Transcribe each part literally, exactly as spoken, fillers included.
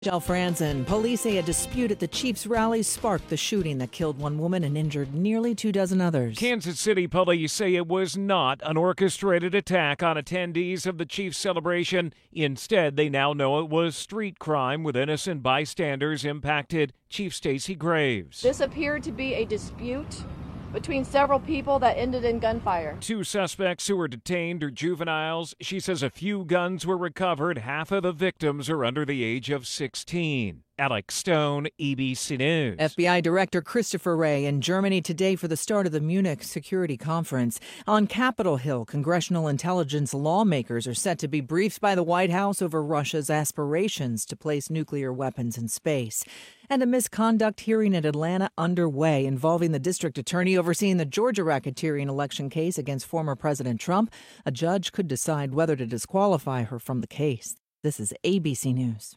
Michelle Franzen. Police say a dispute at the Chiefs rally sparked the shooting that killed one woman and injured nearly two dozen others. Kansas City police say it was not an orchestrated attack on attendees of the Chiefs celebration. Instead, they now know it was street crime with innocent bystanders impacted. Chief Stacey Graves. This appeared to be a dispute between several people that ended in gunfire. Two suspects who were detained are juveniles. She says a few guns were recovered. Half of the victims are under the age of sixteen. Alex Stone, A B C News. F B I Director Christopher Wray in Germany today for the start of the Munich Security Conference. On Capitol Hill, congressional intelligence lawmakers are set to be briefed by the White House over Russia's aspirations to place nuclear weapons in space. And a misconduct hearing in Atlanta underway involving the district attorney overseeing the Georgia racketeering election case against former President Trump. A judge could decide whether to disqualify her from the case. This is A B C News.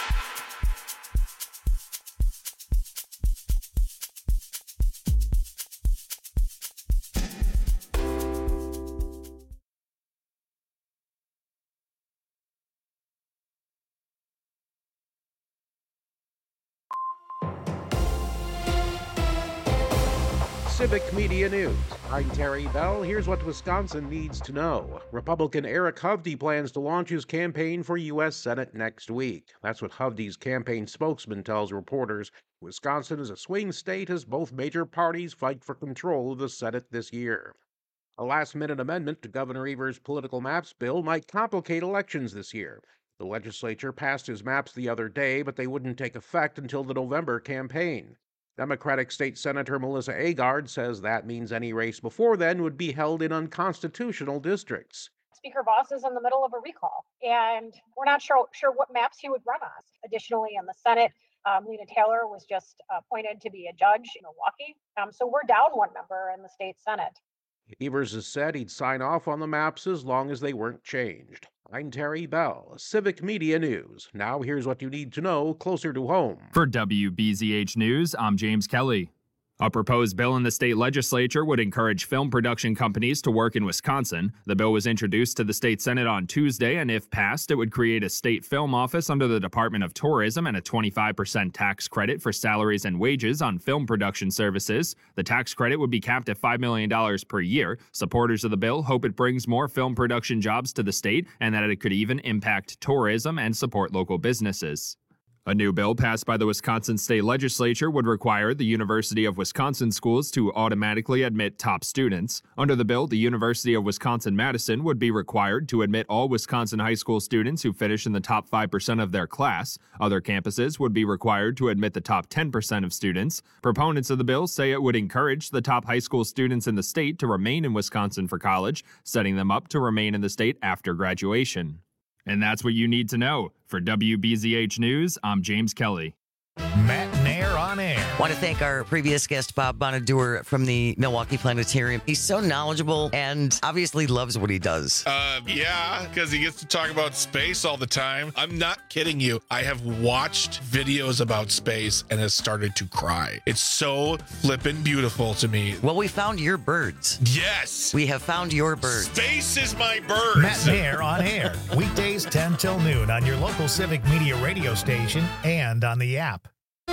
Civic Media News. I'm Terry Bell. Here's what Wisconsin needs to know. Republican Eric Hovde plans to launch his campaign for U S Senate next week. That's what Hovde's campaign spokesman tells reporters. Wisconsin is a swing state as both major parties fight for control of the Senate this year. A last-minute amendment to Governor Evers' political maps bill might complicate elections this year. The legislature passed his maps the other day, but they wouldn't take effect until the November campaign. Democratic State Senator Melissa Agard says that means any race before then would be held in unconstitutional districts. Speaker Voss is in the middle of a recall, and we're not sure, sure what maps he would run on. Additionally, in the Senate, um, Lena Taylor was just appointed to be a judge in Milwaukee, um, so we're down one member in the state Senate. Evers has said he'd sign off on the maps as long as they weren't changed. I'm Terry Bell, Civic Media News. Now here's what you need to know closer to home. For W B Z H News, I'm James Kelly. A proposed bill in the state legislature would encourage film production companies to work in Wisconsin. The bill was introduced to the state Senate on Tuesday, and if passed, it would create a state film office under the Department of Tourism and a twenty-five percent tax credit for salaries and wages on film production services. The tax credit would be capped at five million dollars per year. Supporters of the bill hope it brings more film production jobs to the state and that it could even impact tourism and support local businesses. A new bill passed by the Wisconsin State Legislature would require the University of Wisconsin schools to automatically admit top students. Under the bill, the University of Wisconsin-Madison would be required to admit all Wisconsin high school students who finish in the top five percent of their class. Other campuses would be required to admit the top ten percent of students. Proponents of the bill say it would encourage the top high school students in the state to remain in Wisconsin for college, setting them up to remain in the state after graduation. And that's what you need to know. For W B Z H News, I'm James Kelly. Matt Nair on air. I want to thank our previous guest, Bob Bonaduer from the Milwaukee Planetarium. He's so knowledgeable and obviously loves what he does. Uh, yeah, because he gets to talk about space all the time. I'm not kidding you. I have watched videos about space and has started to cry. It's so flippin' beautiful to me. Well, we found your birds. Yes. We have found your birds. Space is my birds. Matt Nair on air. Weekdays ten till noon on your local Civic Media radio station and on the app.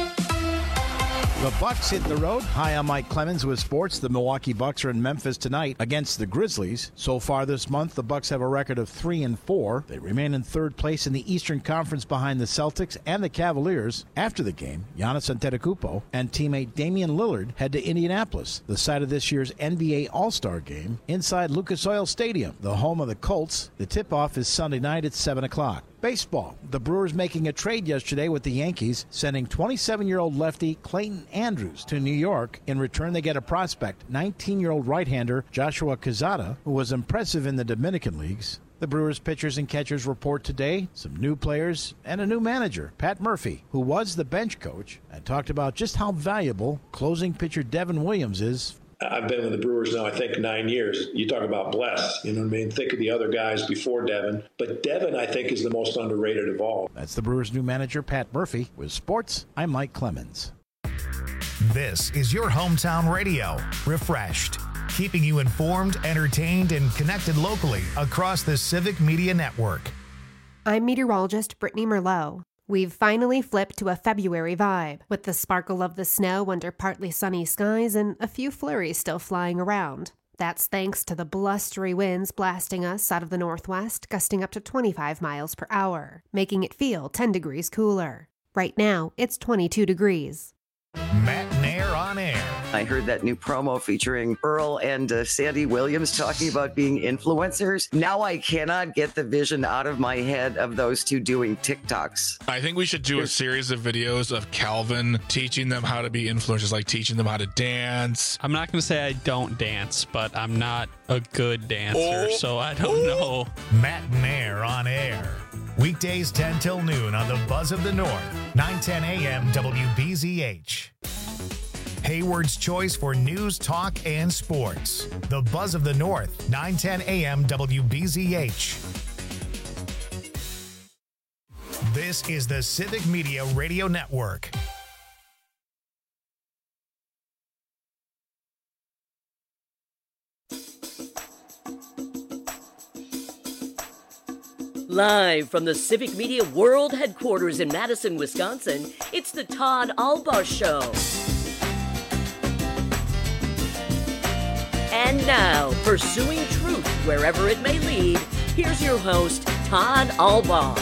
The Bucks hit the road. Hi, I'm Mike Clemens with sports. The Milwaukee Bucks are in Memphis tonight against the Grizzlies. So far this month, the Bucks have a record of three and four. They remain in third place in the Eastern Conference behind the Celtics and the Cavaliers. After the game, Giannis Antetokounmpo and teammate Damian Lillard head to Indianapolis, the site of this year's N B A All-Star Game, inside Lucas Oil Stadium, the home of the Colts. The tip-off is Sunday night at seven o'clock. Baseball. The Brewers making a trade yesterday with the Yankees, sending twenty-seven-year-old lefty Clayton Andrews to New York. In return, they get a prospect, nineteen-year-old right-hander Joshua Quezada, who was impressive in the Dominican leagues. The Brewers pitchers and catchers report today some new players and a new manager, Pat Murphy, who was the bench coach, and talked about just how valuable closing pitcher Devin Williams is. I've been with the Brewers now, I think, nine years. You talk about blessed, you know what I mean? Think of the other guys before Devin. But Devin, I think, is the most underrated of all. That's the Brewers' new manager, Pat Murphy. With sports, I'm Mike Clemens. This is your hometown radio, Refreshed, keeping you informed, entertained, and connected locally across the Civic Media Network. I'm meteorologist Brittany Merlot. We've finally flipped to a February vibe, with the sparkle of the snow under partly sunny skies and a few flurries still flying around. That's thanks to the blustery winds blasting us out of the northwest, gusting up to twenty-five miles per hour, making it feel ten degrees cooler. Right now, it's twenty-two degrees. Matt Nair on air. I heard that new promo featuring Earl and uh, Sandy Williams talking about being influencers. Now I cannot get the vision out of my head of those two doing TikToks. I think we should do a series of videos of Calvin teaching them how to be influencers, like teaching them how to dance. I'm not going to say I don't dance, but I'm not a good dancer, Oh. so I don't know. Matt Nair on air. Weekdays ten till noon on the Buzz of the North, nine ten a.m. W B Z H. Hayward's choice for news, talk, and sports. The Buzz of the North, nine ten a.m. W B Z H. This is the Civic Media Radio Network. Live from the Civic Media World Headquarters in Madison, Wisconsin, it's the Todd Albaugh Show. And now, pursuing truth wherever it may lead, here's your host, Todd Albaugh.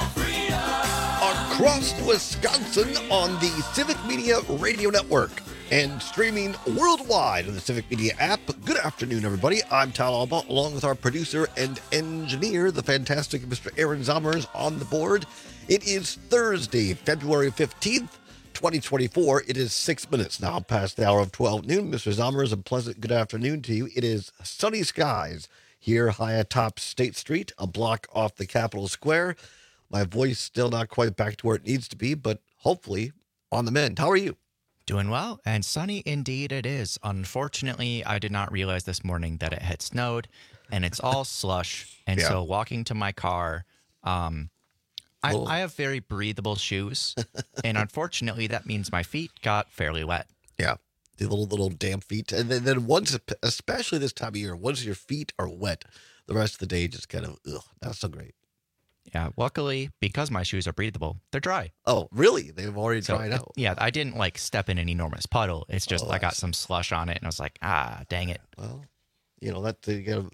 Across Wisconsin on the Civic Media Radio Network and streaming worldwide on the Civic Media app. Good afternoon, everybody. I'm Todd Albaugh, along with our producer and engineer, the fantastic Mister Aaron Zommers, on the board. It is Thursday, February fifteenth, twenty twenty-four. It is six minutes now past the hour of twelve noon. Mister Zommers, a pleasant good afternoon to you. It is sunny skies here high atop State Street, a block off the Capitol Square. My voice still not quite back to where it needs to be, but hopefully on the mend. How are you? Doing well, and sunny indeed it is. Unfortunately, I did not realize this morning that it had snowed, and it's all slush. And Yeah. so walking to my car, um, I, Well- I have very breathable shoes, and unfortunately, that means my feet got fairly wet. Yeah, the little little damp feet, and then, then once, especially this time of year, once your feet are wet, the rest of the day just kind of ugh, not so great. Yeah, luckily, because my shoes are breathable, they're dry. Oh, really? They've already So, dried out. Yeah, I didn't like step in an enormous puddle. It's just Oh, I got that's- some slush on it, and I was like, ah, dang it. Well, you know that you gotta,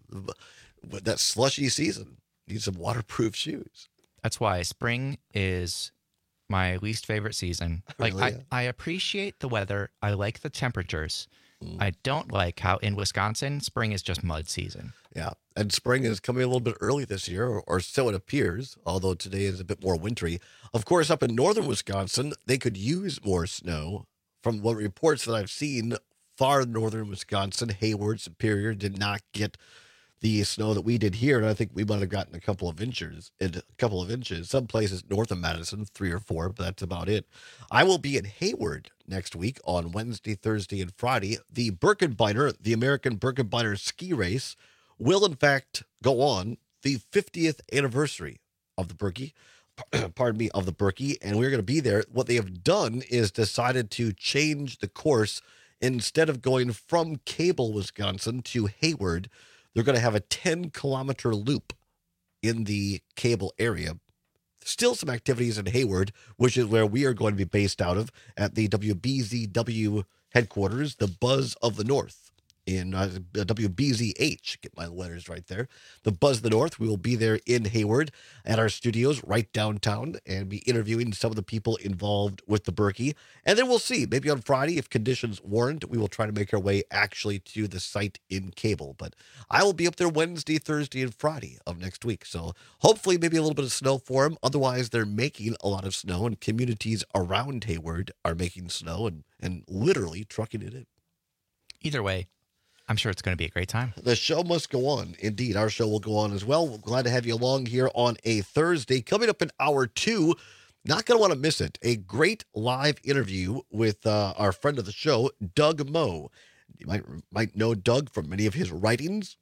that slushy season. Need some waterproof shoes. That's why spring is my least favorite season. Like Really? I, I appreciate the weather. I like the temperatures. Mm. I don't like how in Wisconsin spring is just mud season. Yeah, and spring is coming a little bit early this year, or, or so it appears, although today is a bit more wintry. Of course, up in northern Wisconsin, they could use more snow. From what reports that I've seen, far northern Wisconsin, Hayward, Superior, did not get the snow that we did here, and I think we might have gotten a couple of inches, a couple of inches. Some places north of Madison, three or four, but that's about it. I will be in Hayward next week on Wednesday, Thursday, and Friday. The Birkenbeiner, the American Birkenbeiner ski race, will in fact go on, the fiftieth anniversary of the Birkie, pardon me, of the Birkie, and we're going to be there. What they have done is decided to change the course. Instead of going from Cable, Wisconsin to Hayward, they're going to have a ten kilometer loop in the Cable area. Still some activities in Hayward, which is where we are going to be based out of at the W B Z W headquarters, the Buzz of the North. In uh, W B Z H, get my letters right there. The Buzz of the North. We will be there in Hayward at our studios right downtown and be interviewing some of the people involved with the Birkie. And then we'll see. Maybe on Friday, if conditions warrant, we will try to make our way actually to the site in Cable. But I will be up there Wednesday, Thursday, and Friday of next week. So hopefully maybe a little bit of snow for them. Otherwise, they're making a lot of snow, and communities around Hayward are making snow and, and literally trucking it in. Either way, I'm sure it's going to be a great time. The show must go on. Indeed, our show will go on as well. We're glad to have you along here on a Thursday. Coming up in hour two, not going to want to miss it. A great live interview with uh, our friend of the show, Doug Moe. You might might know Doug from many of his writings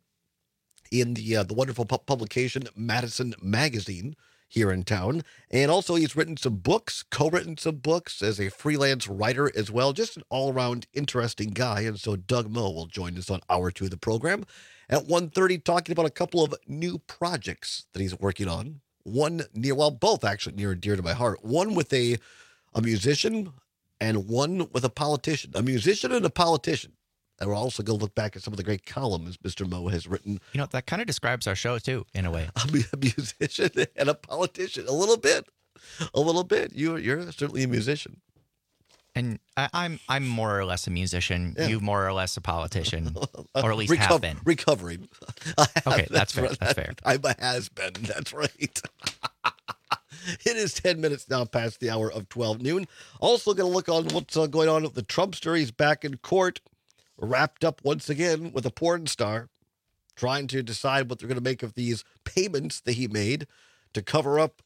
in the uh, the wonderful pu- publication Madison Magazine here in town. And also he's written some books, co-written some books as a freelance writer as well. Just an all-around interesting guy. And so Doug Moe will join us on hour two of the program at one thirty, talking about a couple of new projects that he's working on One near, well, both actually near and dear to my heart. One with a, a musician and one with a politician. A musician and a politician. And we're also going to look back at some of the great columns Mister Mo has written. You know, that kind of describes our show, too, in a way. A, a musician and a politician. A little bit. A little bit. You, you're certainly a musician. And I, I'm I'm more or less a musician. Yeah. You more or less a politician, or at least Reco- have been. Recovering. Okay, that's, that's fair. Right. That's fair. I'm a has-been. That's right. It is ten minutes now past the hour of twelve noon. Also going to look on what's uh, going on with the Trumpster. He's back in court, wrapped up once again with a porn star, trying to decide what they're going to make of these payments that he made to cover up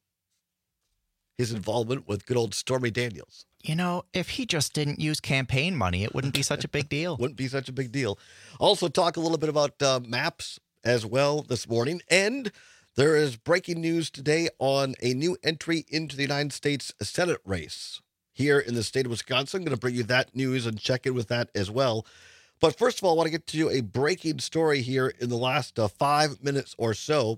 his involvement with good old Stormy Daniels. You know, if he just didn't use campaign money, it wouldn't be such a big deal. Wouldn't be such a big deal. Also talk a little bit about uh, maps as well this morning. And there is breaking news today on a new entry into the United States Senate race here in the state of Wisconsin. I'm going to bring you that news and check in with that as well. But first of all, I want to get to you a breaking story here in the last uh, five minutes or so.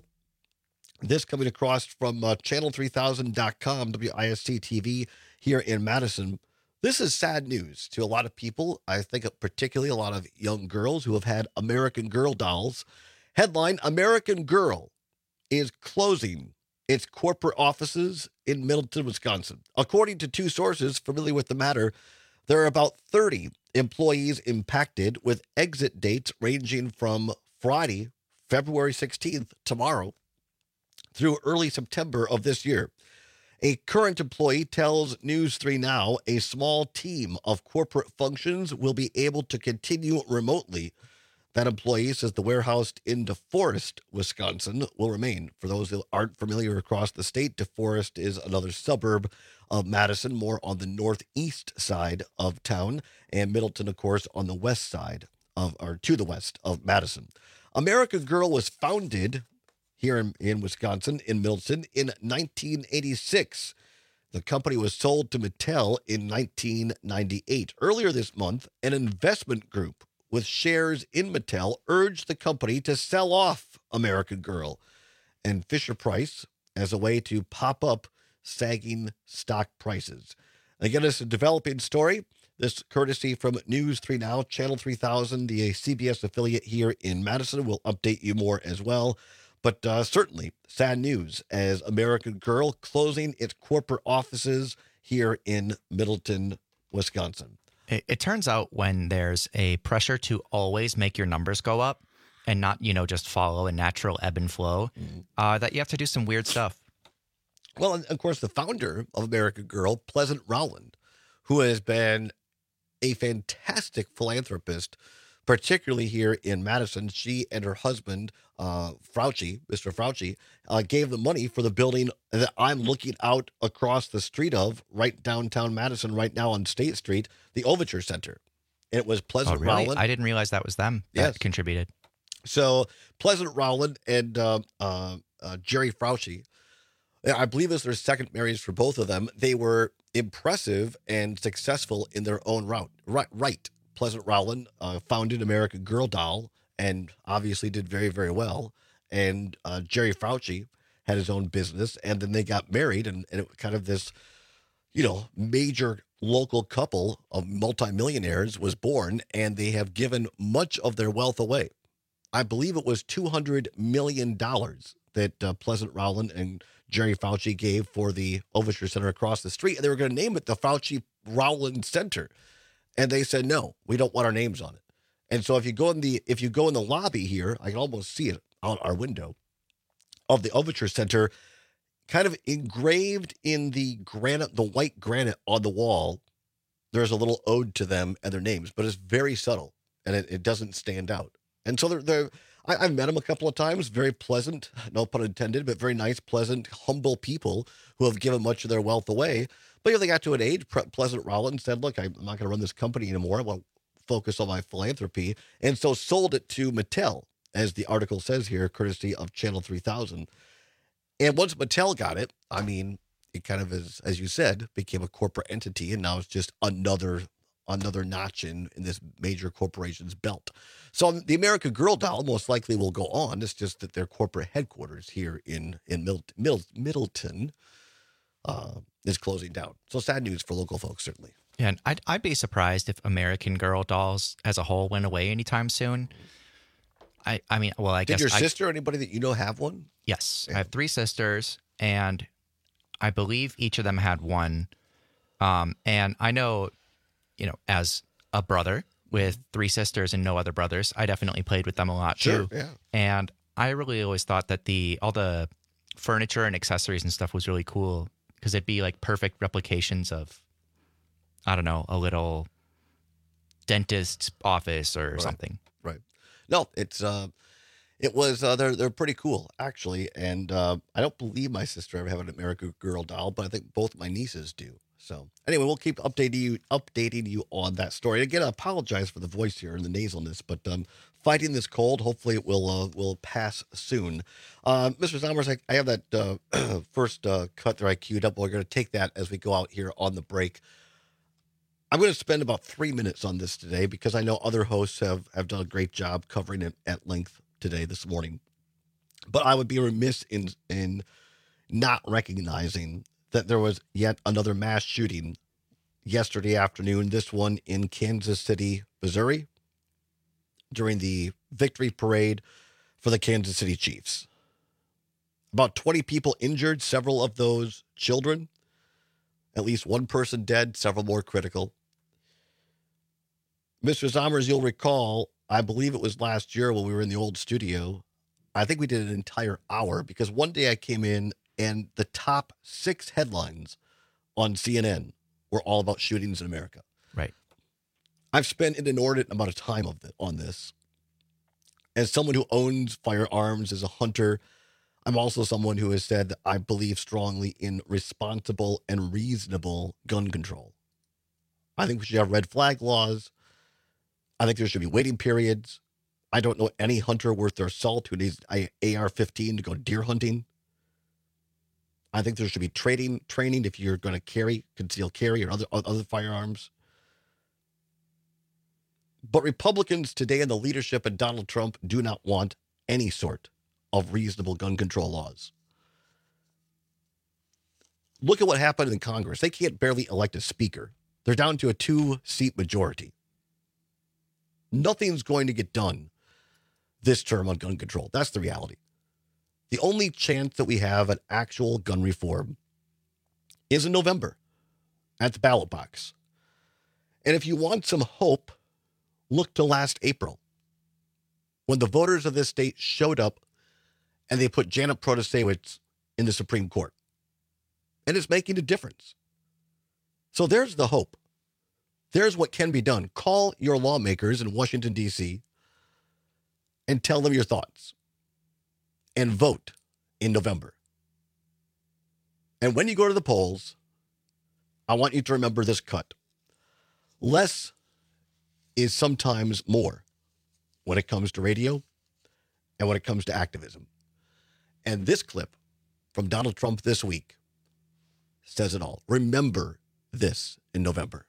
This coming across from uh, channel three thousand dot com, W I S C T V here in Madison. This is sad news to a lot of people. I think particularly a lot of young girls who have had American Girl dolls. Headline, American Girl is closing its corporate offices in Middleton, Wisconsin. According to two sources familiar with the matter, there are about thirty employees impacted with exit dates ranging from Friday, February sixteenth, tomorrow, through early September of this year. A current employee tells News three Now a small team of corporate functions will be able to continue remotely. That employee says the warehouse in DeForest, Wisconsin, will remain. For those who aren't familiar across the state, DeForest is another suburb of Madison, more on the northeast side of town, and Middleton, of course, on the west side of, or to the west of Madison. American Girl was founded here in, in Wisconsin, in Middleton, in nineteen eighty-six. The company was sold to Mattel in nineteen ninety-eight. Earlier this month, an investment group with shares in Mattel urged the company to sell off American Girl and Fisher-Price as a way to pop up sagging stock prices. Again, it's a developing story. This courtesy from News three Now, Channel three thousand, the C B S affiliate here in Madison. We'll update you more as well. But uh, certainly sad news as American Girl closing its corporate offices here in Middleton, Wisconsin. It, it turns out when there's a pressure to always make your numbers go up and not, you know, just follow a natural ebb and flow, mm-hmm. uh, that you have to do some weird stuff. Well, and of course, the founder of American Girl, Pleasant Rowland, who has been a fantastic philanthropist, particularly here in Madison. She and her husband, uh, Fauci, Mister Fauci, uh, gave the money for the building that I'm looking out across the street of, right downtown Madison, right now on State Street, the Overture Center. And it was Pleasant oh, really? Rowland. I didn't realize that was them that yes. contributed. So Pleasant Rowland and uh, uh, uh, Jerry Fauci, I believe it's their second marriage for both of them. They were impressive and successful in their own route. Right, right. Pleasant Rowland uh, founded American Girl doll and obviously did very, very well. And uh, Jerry Fauci had his own business, and then they got married, and, and it was kind of this, you know, major local couple of multimillionaires was born, and they have given much of their wealth away. I believe it was two hundred million dollars that uh, Pleasant Rowland and Jerry Fauci gave for the Overture Center across the street, and they were going to name it the Fauci Rowland Center. And they said, no, we don't want our names on it. And so if you go in the if you go in the lobby here, I can almost see it out our window of the Overture Center, kind of engraved in the granite, the white granite on the wall. There's a little ode to them and their names, but it's very subtle and it, it doesn't stand out. And so they're, they're I, I've met them a couple of times, very pleasant, no pun intended, but very nice, pleasant, humble people who have given much of their wealth away. But you know, they got to an age, Pleasant Rowland said, look, I'm not going to run this company anymore. I want to focus on my philanthropy. And so sold it to Mattel, as the article says here, courtesy of Channel three thousand. And once Mattel got it, I mean, it kind of is, as you said, became a corporate entity. And now it's just another another notch in, in this major corporation's belt. So the American Girl doll most likely will go on. It's just that their corporate headquarters here in, in Mid- Mid- Middleton uh, is closing down. So sad news for local folks, certainly. Yeah, and I'd, I'd be surprised if American Girl dolls as a whole went away anytime soon. I, I mean, well, I Did guess... your I, sister or anybody that you know have one? Yes. Yeah. I have three sisters, and I believe each of them had one. Um, and I know, you know, as a brother with three sisters and no other brothers, I definitely played with them a lot, Sure, too. yeah. And I really always thought that the all the furniture and accessories and stuff was really cool because it'd be like perfect replications of, I don't know, a little dentist's office or Right. something. Right. No, it's uh, it was uh, they're they're pretty cool actually, and uh, I don't believe my sister ever had an American Girl doll, but I think both my nieces do. So anyway, we'll keep updating you updating you on that story. Again, I apologize for the voice here and the nasalness, but um, fighting this cold. Hopefully, it will uh, will pass soon. Uh, Mister Zommers, I, I have that uh, first uh, cut that I queued up. We're going to take that as we go out here on the break. I'm going to spend about three minutes on this today because I know other hosts have, have done a great job covering it at length today, this morning. But I would be remiss in in not recognizing that there was yet another mass shooting yesterday afternoon, this one in Kansas City, Missouri, during the victory parade for the Kansas City Chiefs. About twenty people injured, several of those children. At least one person dead, several more critical. Mister Zommers, you'll recall, I believe it was last year when we were in the old studio. I think we did an entire hour because one day I came in and the top six headlines on C N N were all about shootings in America. Right. I've spent an inordinate amount of time of the, on this. As someone who owns firearms, as a hunter, I'm also someone who has said that I believe strongly in responsible and reasonable gun control. I think we should have red flag laws. I think there should be waiting periods. I don't know any hunter worth their salt who needs an A R fifteen to go deer hunting. I think there should be trading training if you're going to carry, conceal carry, or other other firearms. But Republicans today in the leadership and Donald Trump do not want any sort of reasonable gun control laws. Look at what happened in Congress. They can't barely elect a speaker. They're down to a two-seat majority. Nothing's going to get done this term on gun control. That's the reality. The only chance that we have at actual gun reform is in November at the ballot box. And if you want some hope, look to last April when the voters of this state showed up and they put Janet Protasewicz in the Supreme Court. And it's making a difference. So there's the hope. There's what can be done. Call your lawmakers in Washington, D C and tell them your thoughts. And vote in November. And when you go to the polls, I want you to remember this cut. Less is sometimes more when it comes to radio and when it comes to activism. And this clip from Donald Trump this week says it all. Remember this in November.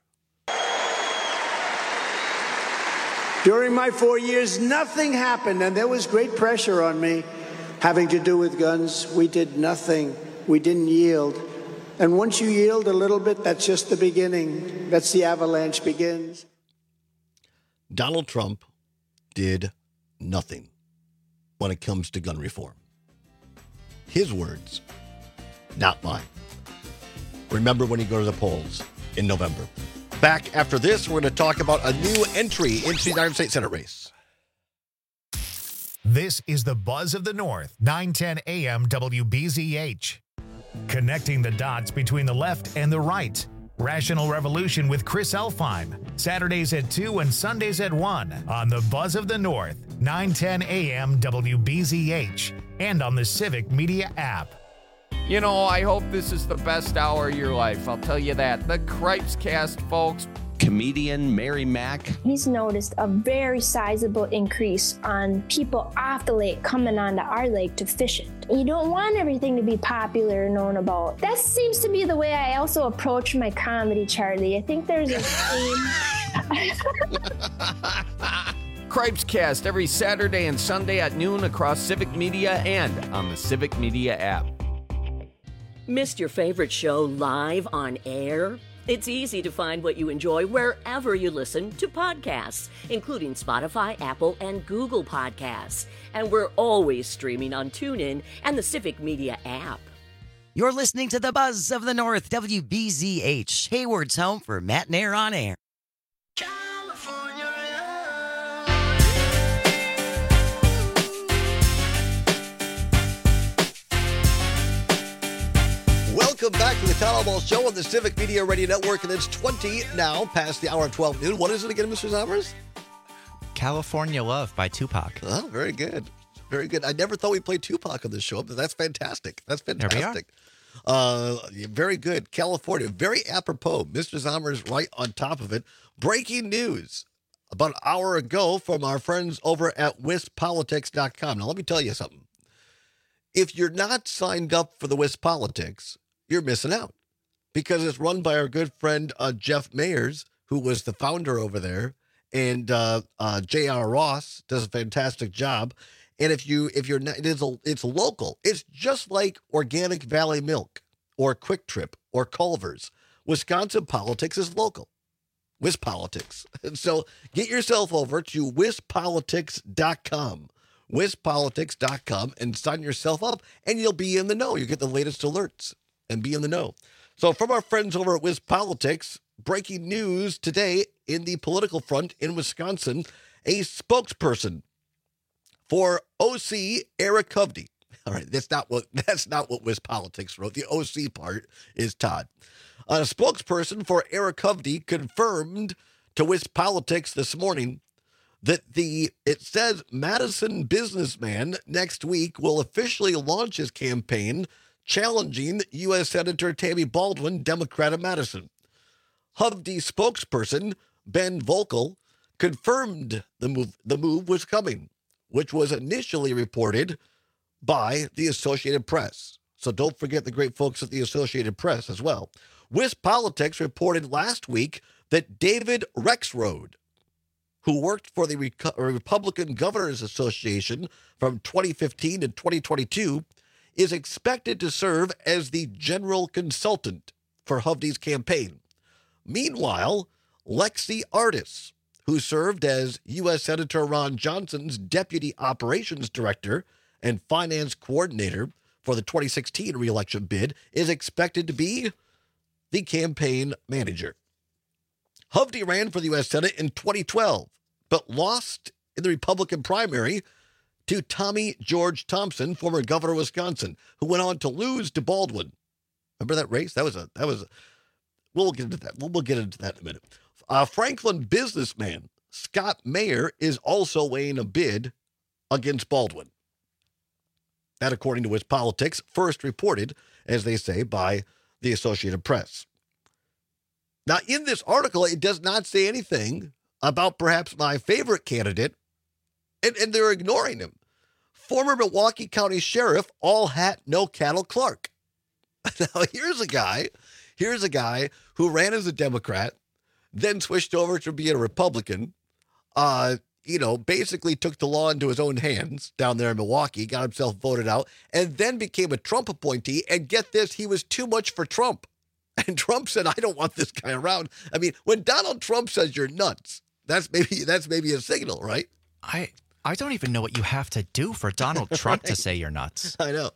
During my four years, nothing happened, and there was great pressure on me having to do with guns. We did nothing. We didn't yield. And once you yield a little bit, that's just the beginning. That's the avalanche begins. Donald Trump did nothing when it comes to gun reform. His words, not mine. Remember when you go to the polls in November. Back after this, we're going to talk about a new entry into the United States Senate race. This is the Buzz of the North, nine ten A M W B Z H. Connecting the dots between the left and the right. Rational Revolution with Chris Elfheim. Saturdays at two and Sundays at one on the Buzz of the North, nine ten A M W B Z H, and on the Civic Media app. You know, I hope this is the best hour of your life. I'll tell you that. The Cripes Cast, folks. Comedian Mary Mack. He's noticed a very sizable increase on people off the lake coming onto our lake to fish it. You don't want everything to be popular and known about. That seems to be the way I also approach my comedy, Charlie. I think there's a theme. Cripes Cast every Saturday and Sunday at noon across Civic Media and on the Civic Media app. Missed your favorite show live on air? It's easy to find what you enjoy wherever you listen to podcasts, including Spotify, Apple, and Google Podcasts. And we're always streaming on TuneIn and the Civic Media app. You're listening to the Buzz of the North, W B Z H, Hayward's home for Matt and Air on Air. Welcome back to the Town Hall Ball Show on the Civic Media Radio Network, and it's twenty now past the hour of twelve noon. What is it again, Mister Zommers? California Love by Tupac. Oh, very good. Very good. I never thought we'd play Tupac on this show, but that's fantastic. That's fantastic. Uh, very good. California, very apropos. Mister Zommers right on top of it. Breaking news about an hour ago from our friends over at wisp politics dot com. Now, let me tell you something. If you're not signed up for the Wisp Politics, you're missing out, because it's run by our good friend uh, Jeff Mayers, who was the founder over there, and uh, uh, J R Ross does a fantastic job. And if you if you're not, it is a, it's local. It's just like Organic Valley Milk or Quick Trip or Culver's. Wisconsin politics is local. Wisp Politics. And so get yourself over to wisp politics dot com. wisp politics dot com and sign yourself up, and you'll be in the know. You get the latest alerts and be in the know. So from our friends over at Wisp Politics, breaking news today in the political front in Wisconsin, a spokesperson for O C Eric Hovde. All right, that's not what that's not what Wisp Politics wrote. The O C part is Todd. A spokesperson for Eric Hovde confirmed to Wisp Politics this morning that the, it says Madison businessman next week will officially launch his campaign challenging U S Senator Tammy Baldwin, Democrat of Madison. Hovde spokesperson Ben Volkel confirmed the move, the move was coming, which was initially reported by the Associated Press. So don't forget the great folks at the Associated Press as well. Wisp Politics reported last week that David Rexroad, who worked for the Republican Governors Association from twenty fifteen to twenty twenty-two, is expected to serve as the general consultant for Hovde's campaign. Meanwhile, Lexi Artis, who served as U S Senator Ron Johnson's Deputy Operations Director and Finance Coordinator for the twenty sixteen re-election bid, is expected to be the campaign manager. Hovde ran for the U S Senate in twenty twelve, but lost in the Republican primary to Tommy George Thompson, former governor of Wisconsin, who went on to lose to Baldwin. Remember that race? That was a, that was, a, we'll get into that. We'll, we'll get into that in a minute. Uh, Franklin businessman Scott Mayer is also weighing a bid against Baldwin. That, according to Wisp Politics, first reported, as they say, by the Associated Press. Now, in this article, it does not say anything about perhaps my favorite candidate, and, and they're ignoring him. Former Milwaukee County Sheriff, all hat, no cattle Clark. Now, here's a guy, here's a guy who ran as a Democrat, then switched over to being a Republican, uh, you know, basically took the law into his own hands down there in Milwaukee, got himself voted out, and then became a Trump appointee. And get this, he was too much for Trump. And Trump said, I don't want this guy around. I mean, when Donald Trump says you're nuts, that's maybe that's maybe a signal, right? I I don't even know what you have to do for Donald Trump right? to say you're nuts. I know.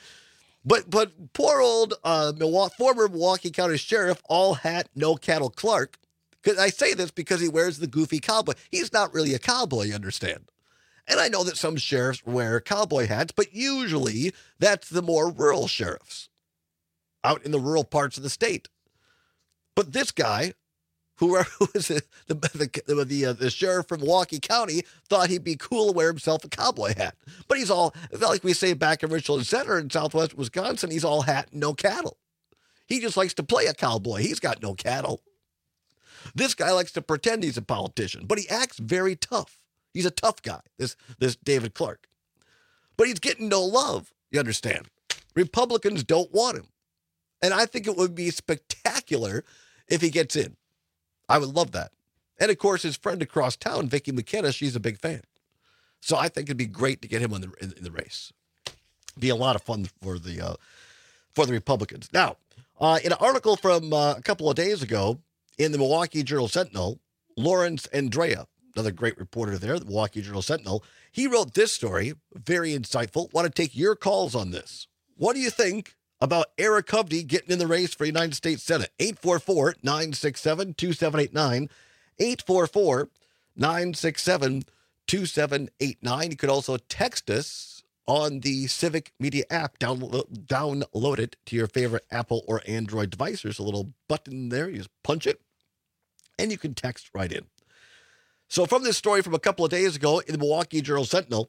But but poor old uh, Milwaukee, former Milwaukee County Sheriff, all hat, no cattle Clark. Because I say this because he wears the goofy cowboy. He's not really a cowboy, you understand. And I know that some sheriffs wear cowboy hats, but usually that's the more rural sheriffs out in the rural parts of the state. But this guy, who was the the the, the, uh, the sheriff from Milwaukee County, thought he'd be cool to wear himself a cowboy hat. But he's all, like we say back in Richland Center in southwest Wisconsin, he's all hat and no cattle. He just likes to play a cowboy. He's got no cattle. This guy likes to pretend he's a politician, but he acts very tough. He's a tough guy, this, this David Clark. But he's getting no love, you understand. Republicans don't want him. And I think it would be spectacular if he gets in. I would love that. And, of course, his friend across town, Vicky McKenna, she's a big fan. So I think it'd be great to get him on the, in, in the race. Be a lot of fun for the uh, for the Republicans. Now, uh, in an article from uh, a couple of days ago in the Milwaukee Journal-Sentinel, Lawrence Andrea, another great reporter there, the Milwaukee Journal-Sentinel, he wrote this story, very insightful. Want to take your calls on this. What do you think about Eric Hovde getting in the race for United States Senate? eight four four, nine six seven, two seven eight nine, eight four four, nine six seven, two seven eight nine. You could also text us on the Civic Media app. Download, download it to your favorite Apple or Android device. There's a little button there. You just punch it, and you can text right in. So from this story from a couple of days ago in the Milwaukee Journal-Sentinel,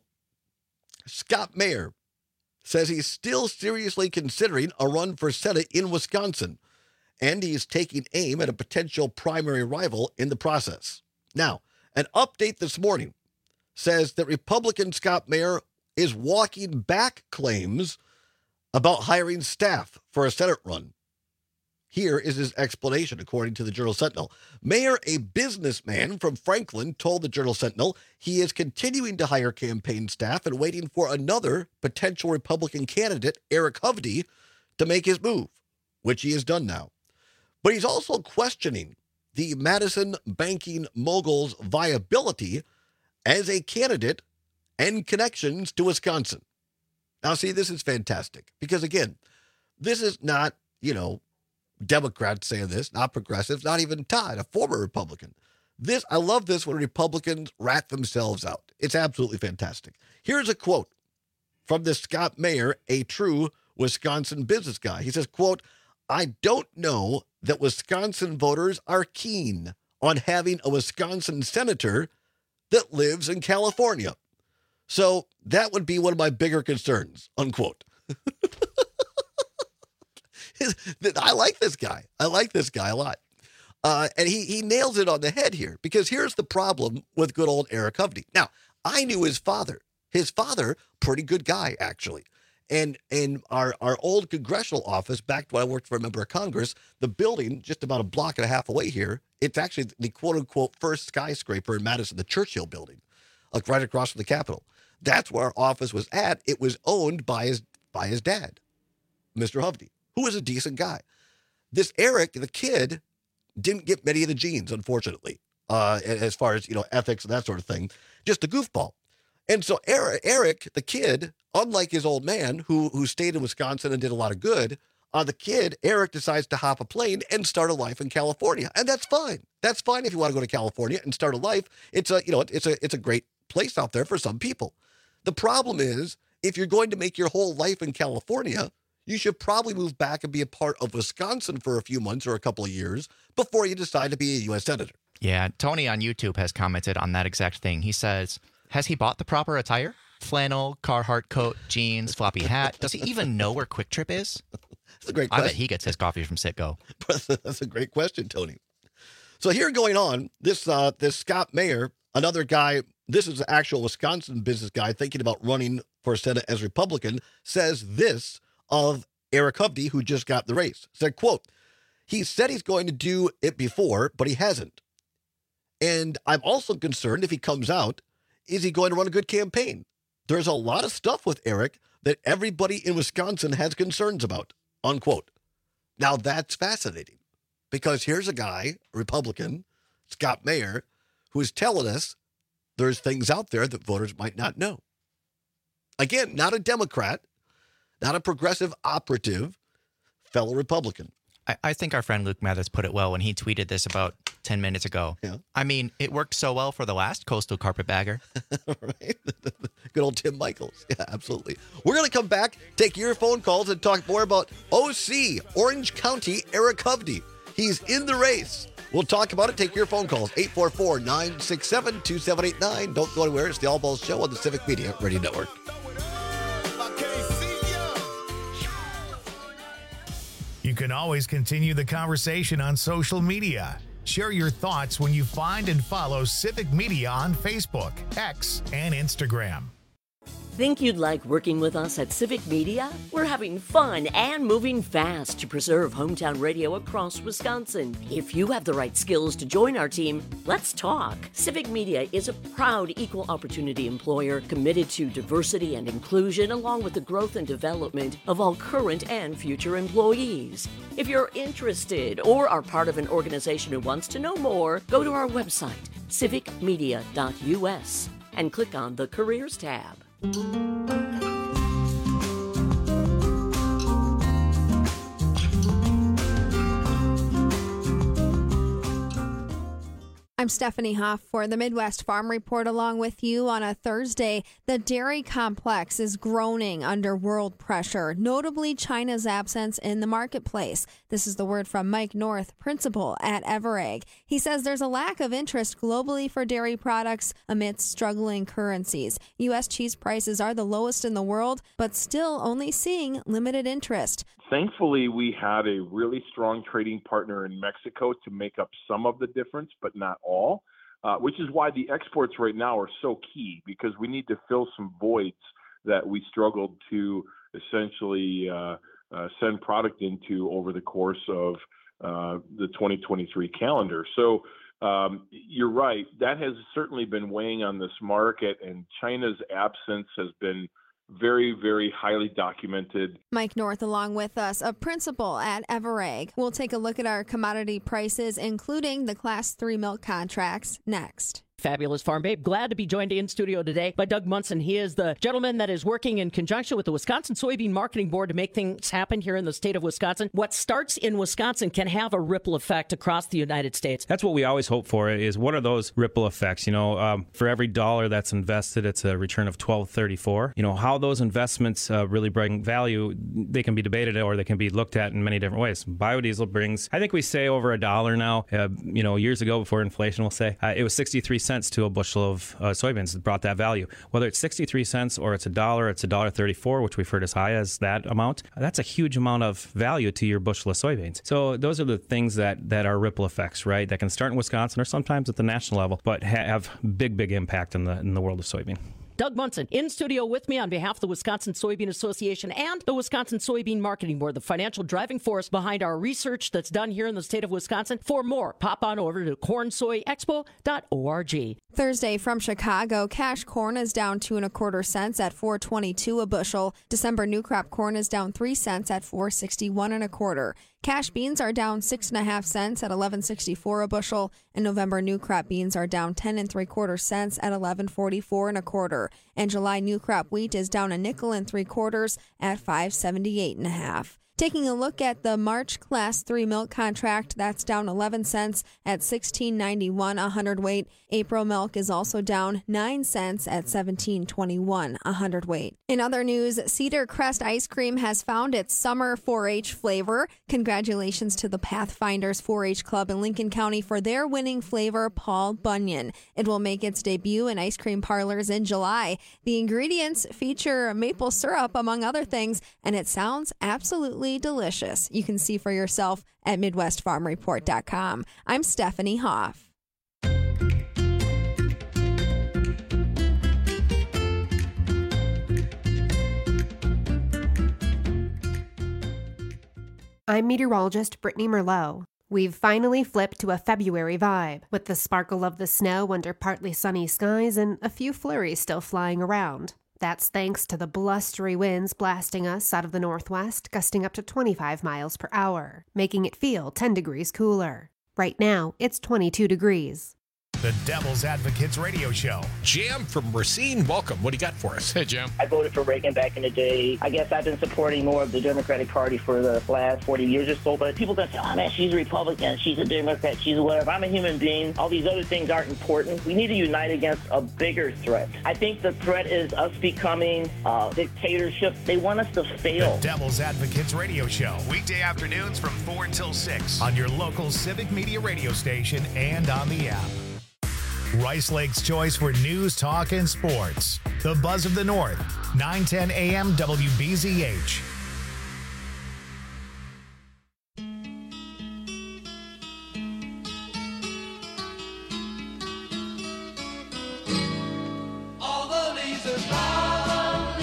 Scott Mayer says he's still seriously considering a run for Senate in Wisconsin, and he's taking aim at a potential primary rival in the process. Now, an update this morning says that Republican Scott Mayer is walking back claims about hiring staff for a Senate run. Here is his explanation, according to the Journal-Sentinel. Mayer, a businessman from Franklin, told the Journal-Sentinel he is continuing to hire campaign staff and waiting for another potential Republican candidate, Eric Hovde, to make his move, which he has done now. But he's also questioning the Madison banking mogul's viability as a candidate and connections to Wisconsin. Now, see, this is fantastic because, again, this is not, you know, Democrats saying this, not progressives, not even Todd, a former Republican. This, I love this when Republicans rat themselves out. It's absolutely fantastic. Here's a quote from this Scott Mayer, a true Wisconsin business guy. He says, quote, I don't know that Wisconsin voters are keen on having a Wisconsin senator that lives in California. So that would be one of my bigger concerns, unquote. I like this guy. I like this guy a lot. Uh, and he, he nails it on the head here because here's the problem with good old Eric Hovde. Now, I knew his father. His father, pretty good guy, actually. And in our, our old congressional office, back when I worked for a member of Congress, the building just about a block and a half away here, it's actually the quote-unquote first skyscraper in Madison, the Churchill building, like right across from the Capitol. That's where our office was at. It was owned by his by his dad, Mister Hovde, who was a decent guy. This Eric, the kid, didn't get many of the genes, unfortunately, uh, as far as, you know, ethics and that sort of thing. Just a goofball. And so Eric, Eric, the kid, unlike his old man, who who stayed in Wisconsin and did a lot of good, uh, the kid, Eric, decides to hop a plane and start a life in California. And that's fine. That's fine if you want to go to California and start a life. It's a, you know, it's a it's a great place out there for some people. The problem is, if you're going to make your whole life in California, you should probably move back and be a part of Wisconsin for a few months or a couple of years before you decide to be a U S senator. Yeah, Tony on YouTube has commented on that exact thing. He says, has he bought the proper attire? Flannel, Carhartt coat, jeans, floppy hat. Does he even know where Quick Trip is? That's a great question. I bet he gets his coffee from Citgo. That's a great question, Tony. So here going on, this uh, this Scott Mayer, another guy, this is an actual Wisconsin business guy thinking about running for Senate as Republican, says this of Eric Hovde, who just got the race. Said, quote, he said he's going to do it before, but he hasn't. And I'm also concerned if he comes out, is he going to run a good campaign? There's a lot of stuff with Eric that everybody in Wisconsin has concerns about, unquote. Now, that's fascinating because here's a guy, Republican, Scott Mayer, who is telling us there's things out there that voters might not know. Again, not a Democrat, not a progressive operative, fellow Republican. I, I think our friend Luke Mathis put it well when he tweeted this about ten minutes ago. Yeah. I mean, it worked so well for the last Coastal Carpetbagger. Right? Good old Tim Michaels. Yeah, absolutely. We're going to come back, take your phone calls, and talk more about O C, Orange County, Eric Hovde. He's in the race. We'll talk about it. Take your phone calls, eight four four, nine six seven, two seven eight nine. Don't go anywhere. It's the All Balls Show on the Civic Media Radio Network. You can always continue the conversation on social media. Share your thoughts when you find and follow Civic Media on Facebook, X, and Instagram. Think you'd like working with us at Civic Media? We're having fun and moving fast to preserve hometown radio across Wisconsin. If you have the right skills to join our team, let's talk. Civic Media is a proud equal opportunity employer committed to diversity and inclusion, along with the growth and development of all current and future employees. If you're interested or are part of an organization who wants to know more, go to our website, civic media dot u s, and click on the Careers tab. I'm Stephanie Hoff for the Midwest Farm Report along with you on a Thursday. The dairy complex is groaning under world pressure, notably China's absence in the marketplace. This is the word from Mike North, principal at Everegg. He says there's a lack of interest globally for dairy products amidst struggling currencies. U S cheese prices are the lowest in the world, but still only seeing limited interest. Thankfully, we had a really strong trading partner in Mexico to make up some of the difference, but not all, uh, which is why the exports right now are so key, because we need to fill some voids that we struggled to essentially uh, uh, send product into over the course of uh, the twenty twenty-three calendar. So um, you're right, that has certainly been weighing on this market, and China's absence has been very, very highly documented. Mike North along with us, a principal at Everegg. We'll take a look at our commodity prices, including the Class three milk contracts, next. Fabulous Farm Babe. Glad to be joined in studio today by Doug Munson. He is the gentleman that is working in conjunction with the Wisconsin Soybean Marketing Board to make things happen here in the state of Wisconsin. What starts in Wisconsin can have a ripple effect across the United States. That's what we always hope for, is what are those ripple effects? You know, um, for every dollar that's invested, it's a return of twelve thirty-four. You know, how those investments uh, really bring value, they can be debated or they can be looked at in many different ways. Biodiesel brings, I think we say over a dollar now. Uh, you know, years ago before inflation, we'll say, uh, it was sixty-three cents to a bushel of uh, soybeans that brought that value. Whether it's sixty-three cents or it's a dollar, it's a dollar thirty-four, which we've heard as high as that amount. That's a huge amount of value to your bushel of soybeans. So those are the things that, that are ripple effects, right? That can start in Wisconsin or sometimes at the national level, but ha- have big, big impact in the in the world of soybean. Doug Munson in studio with me on behalf of the Wisconsin Soybean Association and the Wisconsin Soybean Marketing Board, the financial driving force behind our research that's done here in the state of Wisconsin. For more, pop on over to corn soy expo dot org. Thursday from Chicago, cash corn is down two and a quarter cents at four twenty-two a bushel. December new crop corn is down three cents at four sixty-one and a quarter. Cash beans are down six and a half cents at eleven sixty-four a bushel, and November new crop beans are down ten and three quarter cents at eleven forty-four and a quarter. And July new crop wheat is down a nickel and three quarters at five seventy-eight and a half. Taking a look at the March Class three milk contract, that's down eleven cents at sixteen ninety-one a hundredweight. April milk is also down nine cents at seventeen twenty-one a hundredweight. In other news, Cedar Crest ice cream has found its summer four H flavor. Congratulations to the Pathfinders four H Club in Lincoln County for their winning flavor, Paul Bunyan. It will make its debut in ice cream parlors in July. The ingredients feature maple syrup, among other things, and it sounds absolutely delicious. You can see for yourself at midwest farm report dot com. I'm Stephanie Hoff. I'm meteorologist Brittany Merlot. We've finally flipped to a February vibe, with the sparkle of the snow under partly sunny skies and a few flurries still flying around. That's thanks to the blustery winds blasting us out of the northwest, gusting up to twenty-five miles per hour, making it feel ten degrees cooler. Right now, it's twenty-two degrees. The Devil's Advocates Radio Show. Jam from Racine, welcome. What do you got for us? Hey, Jam. I voted for Reagan back in the day. I guess I've been supporting more of the Democratic Party for the last forty years or so, but people that say, oh, man, she's a Republican, she's a Democrat, she's a whatever. I'm a human being. All these other things aren't important. We need to unite against a bigger threat. I think the threat is us becoming a dictatorship. They want us to fail. The Devil's Advocates Radio Show. Weekday afternoons from four until six on your local Civic Media radio station and on the app. Rice Lake's choice for news, talk, and sports. The Buzz of the North, nine ten A M W B Z H. All the leaves are brown.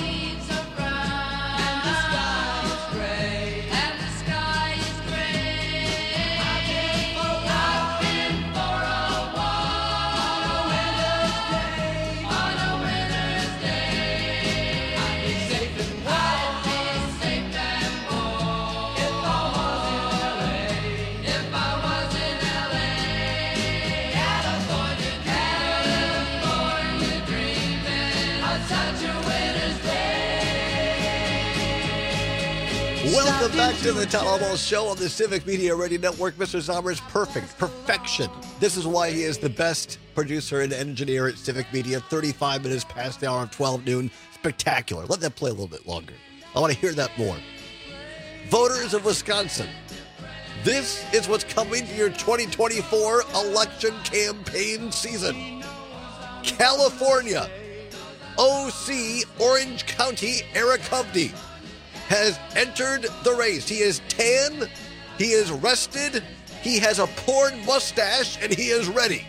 Welcome back to the Tom Almost Show on the Civic Media Radio Network. Mister Zommer is perfect. Perfection. This is why he is the best producer and engineer at Civic Media. thirty-five minutes past the hour of twelve noon. Spectacular. Let that play a little bit longer. I want to hear that more. Voters of Wisconsin, this is what's coming to your twenty twenty-four election campaign season. California, O C Orange County, Eric Hovde has entered the race. He is tan, he is rested, he has a porn mustache, and he is ready.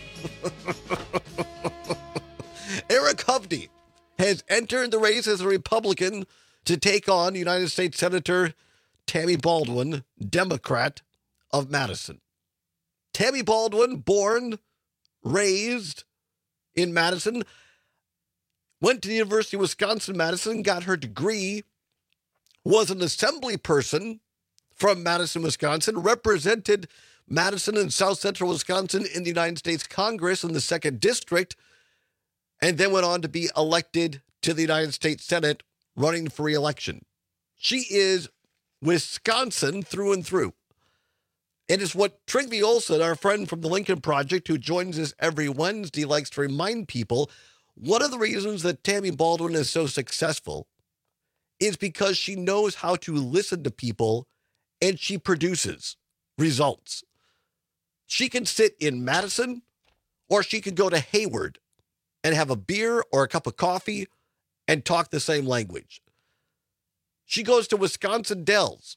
Eric Hovde has entered the race as a Republican to take on United States Senator Tammy Baldwin, Democrat of Madison. Tammy Baldwin, born, raised in Madison, went to the University of Wisconsin-Madison, got her degree, was an assembly person from Madison, Wisconsin, represented Madison and South Central Wisconsin in the United States Congress in the second district, and then went on to be elected to the United States Senate, running for re-election. She is Wisconsin through and through. It is what Trygve Olsen, our friend from the Lincoln Project, who joins us every Wednesday, likes to remind people. One of the reasons that Tammy Baldwin is so successful is because she knows how to listen to people and she produces results. She can sit in Madison or she could go to Hayward and have a beer or a cup of coffee and talk the same language. She goes to Wisconsin Dells,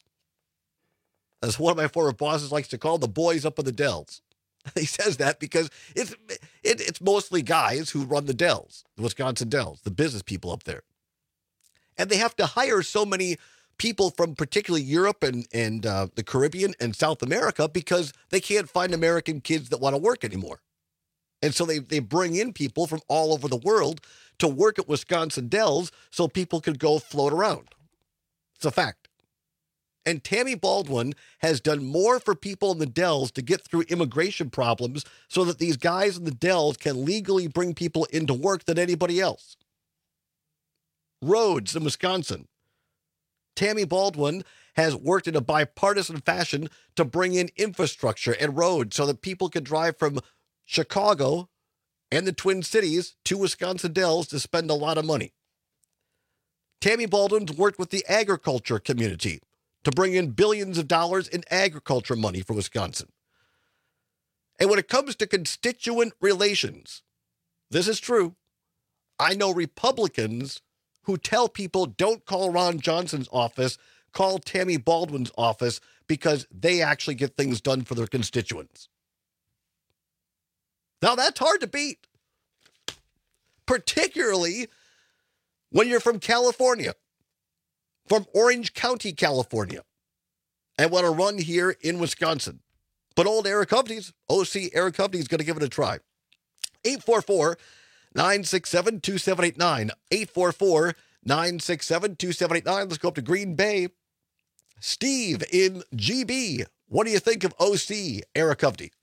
as one of my former bosses likes to call the boys up in the Dells. He says that because it's it, it's mostly guys who run the Dells, the Wisconsin Dells, the business people up there. And they have to hire so many people from particularly Europe and, and uh, the Caribbean and South America because they can't find American kids that want to work anymore. And so they, they bring in people from all over the world to work at Wisconsin Dells so people could go float around. It's a fact. And Tammy Baldwin has done more for people in the Dells to get through immigration problems so that these guys in the Dells can legally bring people into work than anybody else. Roads in Wisconsin. Tammy Baldwin has worked in a bipartisan fashion to bring in infrastructure and roads so that people can drive from Chicago and the Twin Cities to Wisconsin Dells to spend a lot of money. Tammy Baldwin's worked with the agriculture community to bring in billions of dollars in agriculture money for Wisconsin. And when it comes to constituent relations, this is true. I know Republicans who tell people don't call Ron Johnson's office, call Tammy Baldwin's office because they actually get things done for their constituents. Now that's hard to beat, particularly when you're from California, from Orange County, California, and want to run here in Wisconsin. But old Eric Hovde's, O C Eric Hovde is going to give it a try. eight four four, nine six seven, two seven eight nine. eight four four, nine six seven, two seven eight nine. Let's go up to Green Bay. Steve in G B. What do you think of O C Eric Hovde?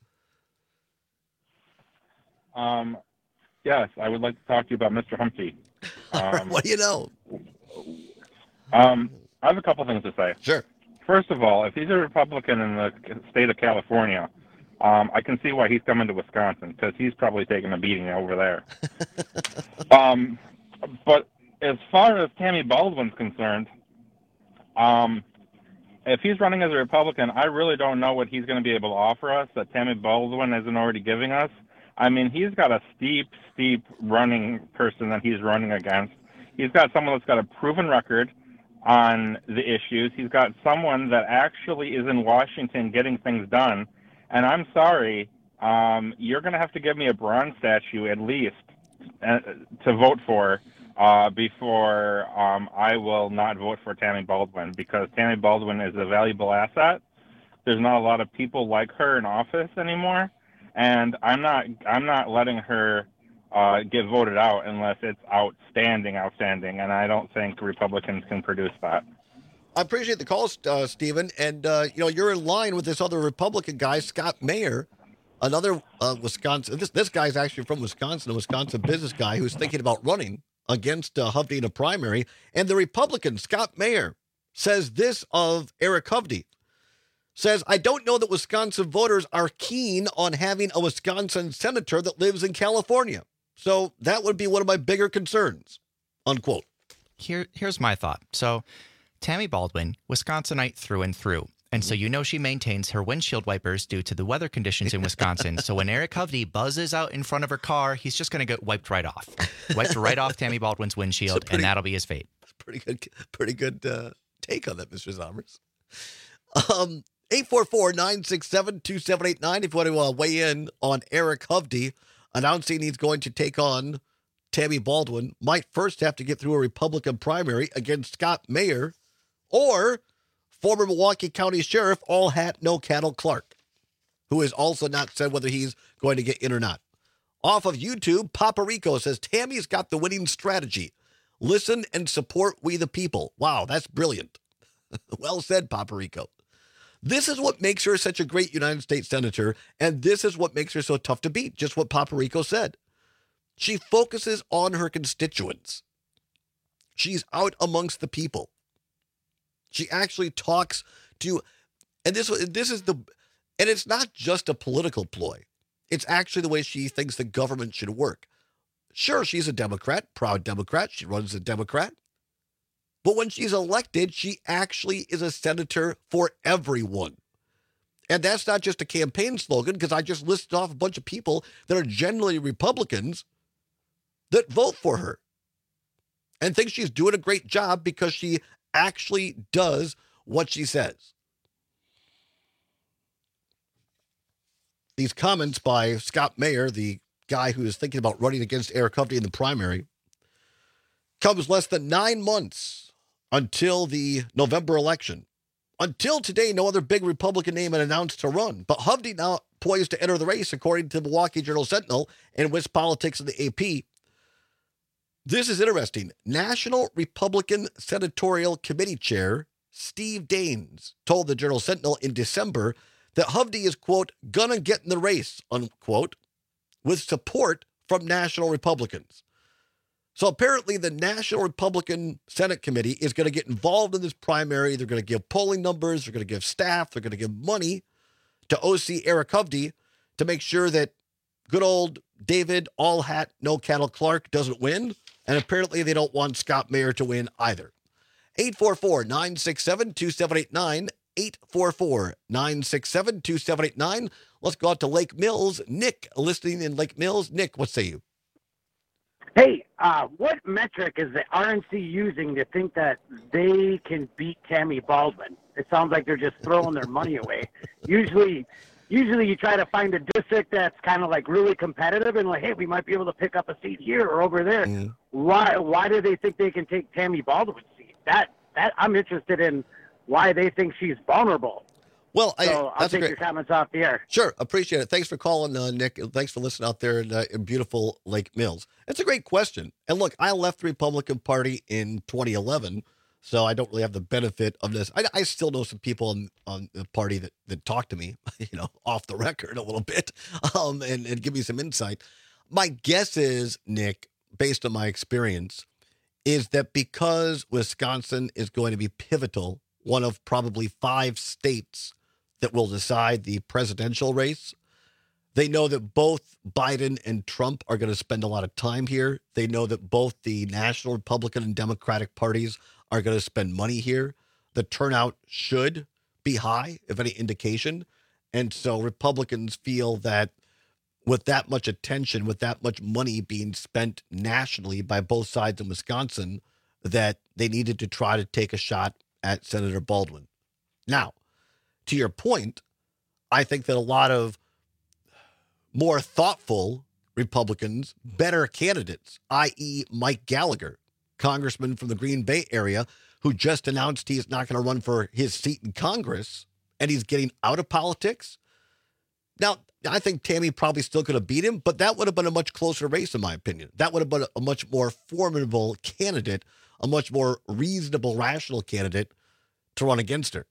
Um, yes, I would like to talk to you about Mister Humpty. Um, what do you know? Um, I have a couple things to say. Sure. First of all, if he's a Republican in the state of California, um, I can see why he's coming to Wisconsin, because he's probably taking a beating over there. um, but as far as Tammy Baldwin's concerned, um, if he's running as a Republican, I really don't know what he's going to be able to offer us that Tammy Baldwin isn't already giving us. I mean, he's got a steep, steep running person that he's running against. He's got someone that's got a proven record on the issues. He's got someone that actually is in Washington getting things done. And I'm sorry, um, you're going to have to give me a bronze statue at least uh, to vote for uh, before um, I will not vote for Tammy Baldwin, because Tammy Baldwin is a valuable asset. There's not a lot of people like her in office anymore. And I'm not I'm not letting her uh, get voted out unless it's outstanding, outstanding. And I don't think Republicans can produce that. I appreciate the call, uh, Stephen. And, uh, you know, you're in line with this other Republican guy, Scott Mayer, another uh, Wisconsin. This, this guy's actually from Wisconsin, a Wisconsin business guy who's thinking about running against uh, Hovde in a primary. And the Republican, Scott Mayer, says this of Eric Hovde. Says, I don't know that Wisconsin voters are keen on having a Wisconsin senator that lives in California. So that would be one of my bigger concerns, unquote. Here, here's my thought. So Tammy Baldwin, Wisconsinite through and through. And so you know she maintains her windshield wipers due to the weather conditions in Wisconsin. So when Eric Hovde buzzes out in front of her car, he's just going to get wiped right off. Wiped right off Tammy Baldwin's windshield, pretty, and that'll be his fate. Pretty good, pretty good uh, take on that, Mister Zommers. Um, eight four four, nine six seven, two seven eight nine if you want to uh, weigh in on Eric Hovde announcing he's going to take on Tammy Baldwin. Might first have to get through a Republican primary against Scott Mayer or former Milwaukee County Sheriff All Hat No Cattle Clark, who has also not said whether he's going to get in or not. Off of YouTube, Paparico says, Tammy's got the winning strategy. Listen and support we the people. Wow, that's brilliant. Well said, Paparico. This is what makes her such a great United States Senator, and this is what makes her so tough to beat, just what Paparico said. She focuses on her constituents. She's out amongst the people. She actually talks to, and this this is the, and it's not just a political ploy. It's actually the way she thinks the government should work. Sure, she's a Democrat, proud Democrat. She runs a Democrat. But when she's elected, she actually is a senator for everyone. And that's not just a campaign slogan, because I just listed off a bunch of people that are generally Republicans that vote for her and think she's doing a great job because she actually does what she says. These comments by Scott Mayer, the guy who is thinking about running against Eric Hovde in the primary, comes less than nine months until the November election. Until today, no other big Republican name had announced to run. But Hovde now poised to enter the race, according to the Milwaukee Journal-Sentinel and West Politics and the A P. This is interesting. National Republican Senatorial Committee Chair Steve Daines told the Journal-Sentinel in December that Hovde is, quote, gonna get in the race, unquote, with support from national Republicans. So apparently the National Republican Senate Committee is going to get involved in this primary. They're going to give polling numbers. They're going to give staff. They're going to give money to O C Eric Hovde to make sure that good old David All Hat No Cattle Clark doesn't win. And apparently they don't want Scott Mayer to win either. eight four four, nine six seven, two seven eight nine. eight four four, nine six seven, two seven eight nine. Let's go out to Lake Mills. Nick, listening in Lake Mills. Nick, what say you? Hey, uh, what metric is the R N C using to think that they can beat Tammy Baldwin? It sounds like they're just throwing their money away. Usually, usually you try to find a district that's kind of like really competitive and like, hey, we might be able to pick up a seat here or over there. Yeah. Why? Why do they think they can take Tammy Baldwin's seat? That that I'm interested in why they think she's vulnerable. Well, I, so I'll take great. your comments off the air. Sure, appreciate it. Thanks for calling, uh, Nick. Thanks for listening out there in, uh, in beautiful Lake Mills. It's a great question. And look, I left the Republican Party in twenty eleven, so I don't really have the benefit of this. I, I still know some people on, on the party that, that talk to me, you know, off the record a little bit, um, and, and give me some insight. My guess is, Nick, based on my experience, is that because Wisconsin is going to be pivotal, one of probably five states that will decide the presidential race. They know that both Biden and Trump are going to spend a lot of time here. They know that both the National Republican and Democratic parties are going to spend money here. The turnout should be high, if any indication. And so Republicans feel that with that much attention, with that much money being spent nationally by both sides in Wisconsin, that they needed to try to take a shot at Senator Baldwin. Now, to your point, I think that a lot of more thoughtful Republicans, better candidates, that is. Mike Gallagher, congressman from the Green Bay area, who just announced he's not going to run for his seat in Congress, and he's getting out of politics. Now, I think Tammy probably still could have beat him, but that would have been a much closer race, in my opinion. That would have been a much more formidable candidate, a much more reasonable, rational candidate to run against her.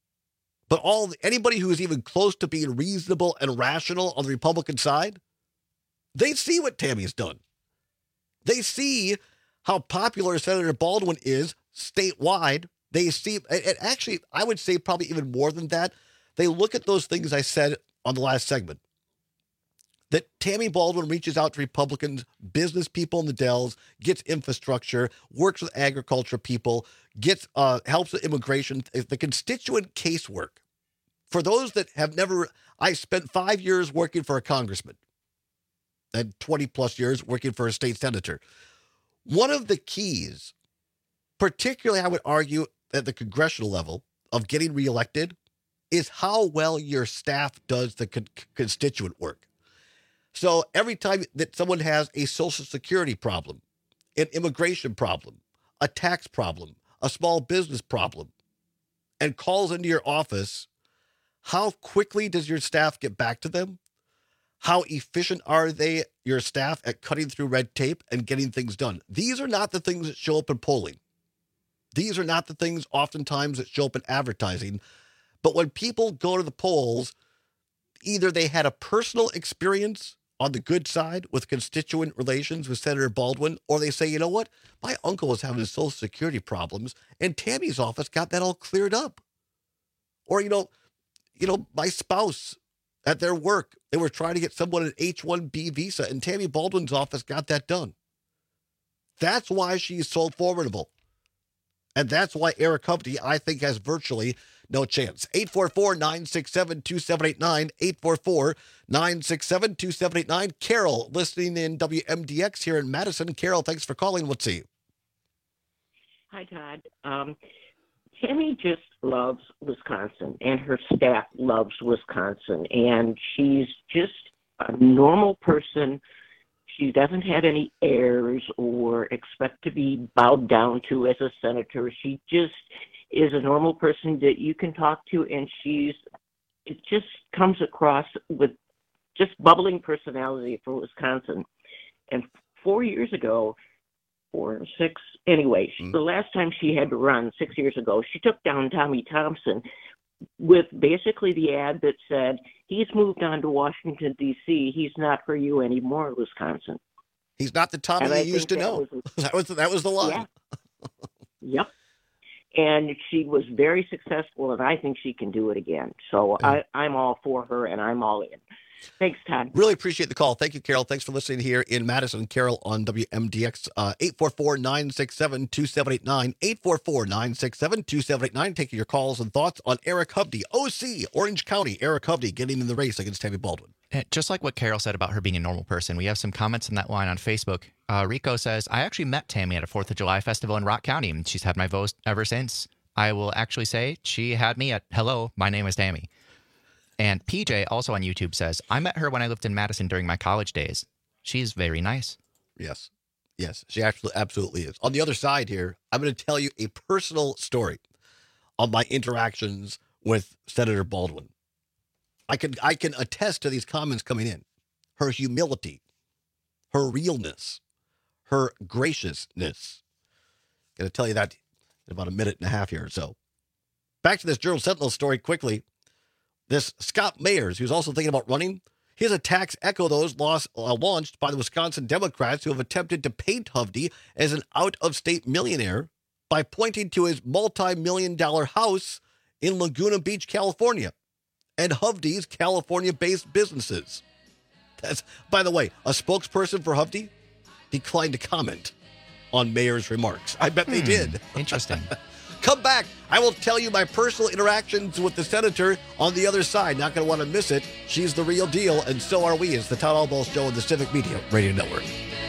But all anybody who is even close to being reasonable and rational on the Republican side, they see what Tammy's done. They see how popular Senator Baldwin is statewide They see, and actually, I would say probably even more than that. They look at those things I said on the last segment. That Tammy Baldwin reaches out to Republicans, business people in the Dells, gets infrastructure, works with agriculture people, gets uh, helps with immigration, the constituent casework. For those that have never, I spent five years working for a congressman and twenty plus years working for a state senator. One of the keys, particularly I would argue at the congressional level of getting reelected, is how well your staff does the con- constituent work. So every time that someone has a Social Security problem, an immigration problem, a tax problem, a small business problem, and calls into your office, how quickly does your staff get back to them? How efficient are they, your staff, at cutting through red tape and getting things done? These are not the things that show up in polling. These are not the things oftentimes that show up in advertising. But when people go to the polls, either they had a personal experience on the good side with constituent relations with Senator Baldwin, or they say, you know what, my uncle was having Social Security problems, and Tammy's office got that all cleared up. Or, you know, you know, my spouse at their work, they were trying to get someone an H one B visa, and Tammy Baldwin's office got that done. That's why she's so formidable. And that's why Eric Hovde, I think, has virtually no chance. eight four four, nine six seven, two seven eight nine, eight four four, nine six seven, two seven eight nine. Carol, listening in W M D X here in Madison. Carol, thanks for calling. What's he? Hi, Todd. Um, Tammy just loves Wisconsin, and her staff loves Wisconsin, and she's just a normal person. She doesn't have any airs or expect to be bowed down to as a senator. She just is a normal person that you can talk to, and she's, it just comes across with just bubbling personality for Wisconsin. And four years ago, four or six, anyway, mm. the last time she had to run six years ago, she took down Tommy Thompson with basically the ad that said, he's moved on to Washington, D C. He's not for you anymore, Wisconsin. He's not the Tommy you used to know. Was, that was that was the line. Yeah. Yep. And she was very successful, and I think she can do it again. So I, I'm all for her, and I'm all in. Thanks, Todd. Really appreciate the call. Thank you, Carol. Thanks for listening here in Madison. Carol on W M D X, uh, eight four four, nine six seven, two seven eight nine, eight four four, nine six seven, two seven eight nine. Taking your calls and thoughts on Eric Hovde, O C, Orange County. Eric Hovde getting in the race against Tammy Baldwin. Just like what Carol said about her being a normal person, we have some comments in that line on Facebook. Uh, Rico says, I actually met Tammy at a fourth of July festival in Rock County, and she's had my vote ever since. I will actually say she had me at, hello, my name is Tammy. And P J, also on YouTube, says, I met her when I lived in Madison during my college days. She's very nice. Yes. Yes, she actually absolutely is. On the other side here, I'm going to tell you a personal story on my interactions with Senator Baldwin. I can I can attest to these comments coming in. Her humility, her realness, her graciousness. Going to tell you that in about a minute and a half here or so. Back to this Journal Sentinel story quickly. This Scott Mayers, who's also thinking about running, his attacks echo those lost, uh, launched by the Wisconsin Democrats who have attempted to paint Hovde as an out-of-state millionaire by pointing to his multi-million dollar house in Laguna Beach, California, and Hovde's California-based businesses. That's, by the way, a spokesperson for Hovde declined to comment on Mayer's remarks. I bet they hmm, did. Interesting. Come back. I will tell you my personal interactions with the senator on the other side. Not going to want to miss it. She's the real deal, and so are we. It's the Todd Albaugh Show on the Civic Media Radio Network.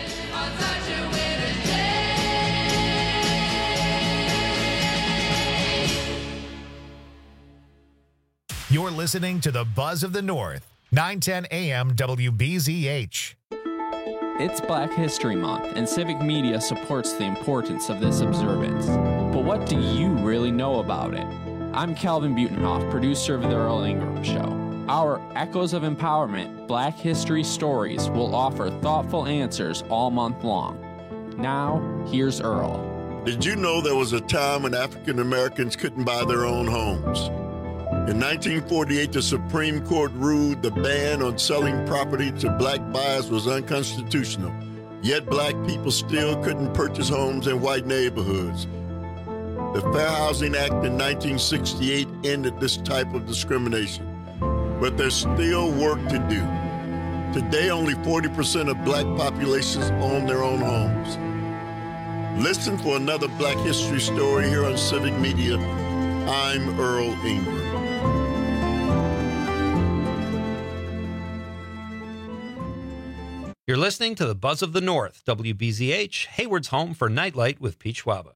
You're listening to the Buzz of the North, nine ten A M W B Z H. It's Black History Month, and Civic Media supports the importance of this observance. But what do you really know about it? I'm Calvin Butenhoff, producer of The Earl Ingram Show. Our Echoes of Empowerment Black History Stories will offer thoughtful answers all month long. Now, here's Earl. Did you know there was a time when African Americans couldn't buy their own homes? In nineteen forty-eight, the Supreme Court ruled the ban on selling property to black buyers was unconstitutional. Yet black people still couldn't purchase homes in white neighborhoods. The Fair Housing Act in nineteen sixty-eight ended this type of discrimination, but there's still work to do. Today, only forty percent of black populations own their own homes. Listen for another Black History story here on Civic Media. I'm Earl Ingram. You're listening to the Buzz of the North, W B Z H, Hayward's home for Nightlight with Pete Schwaba.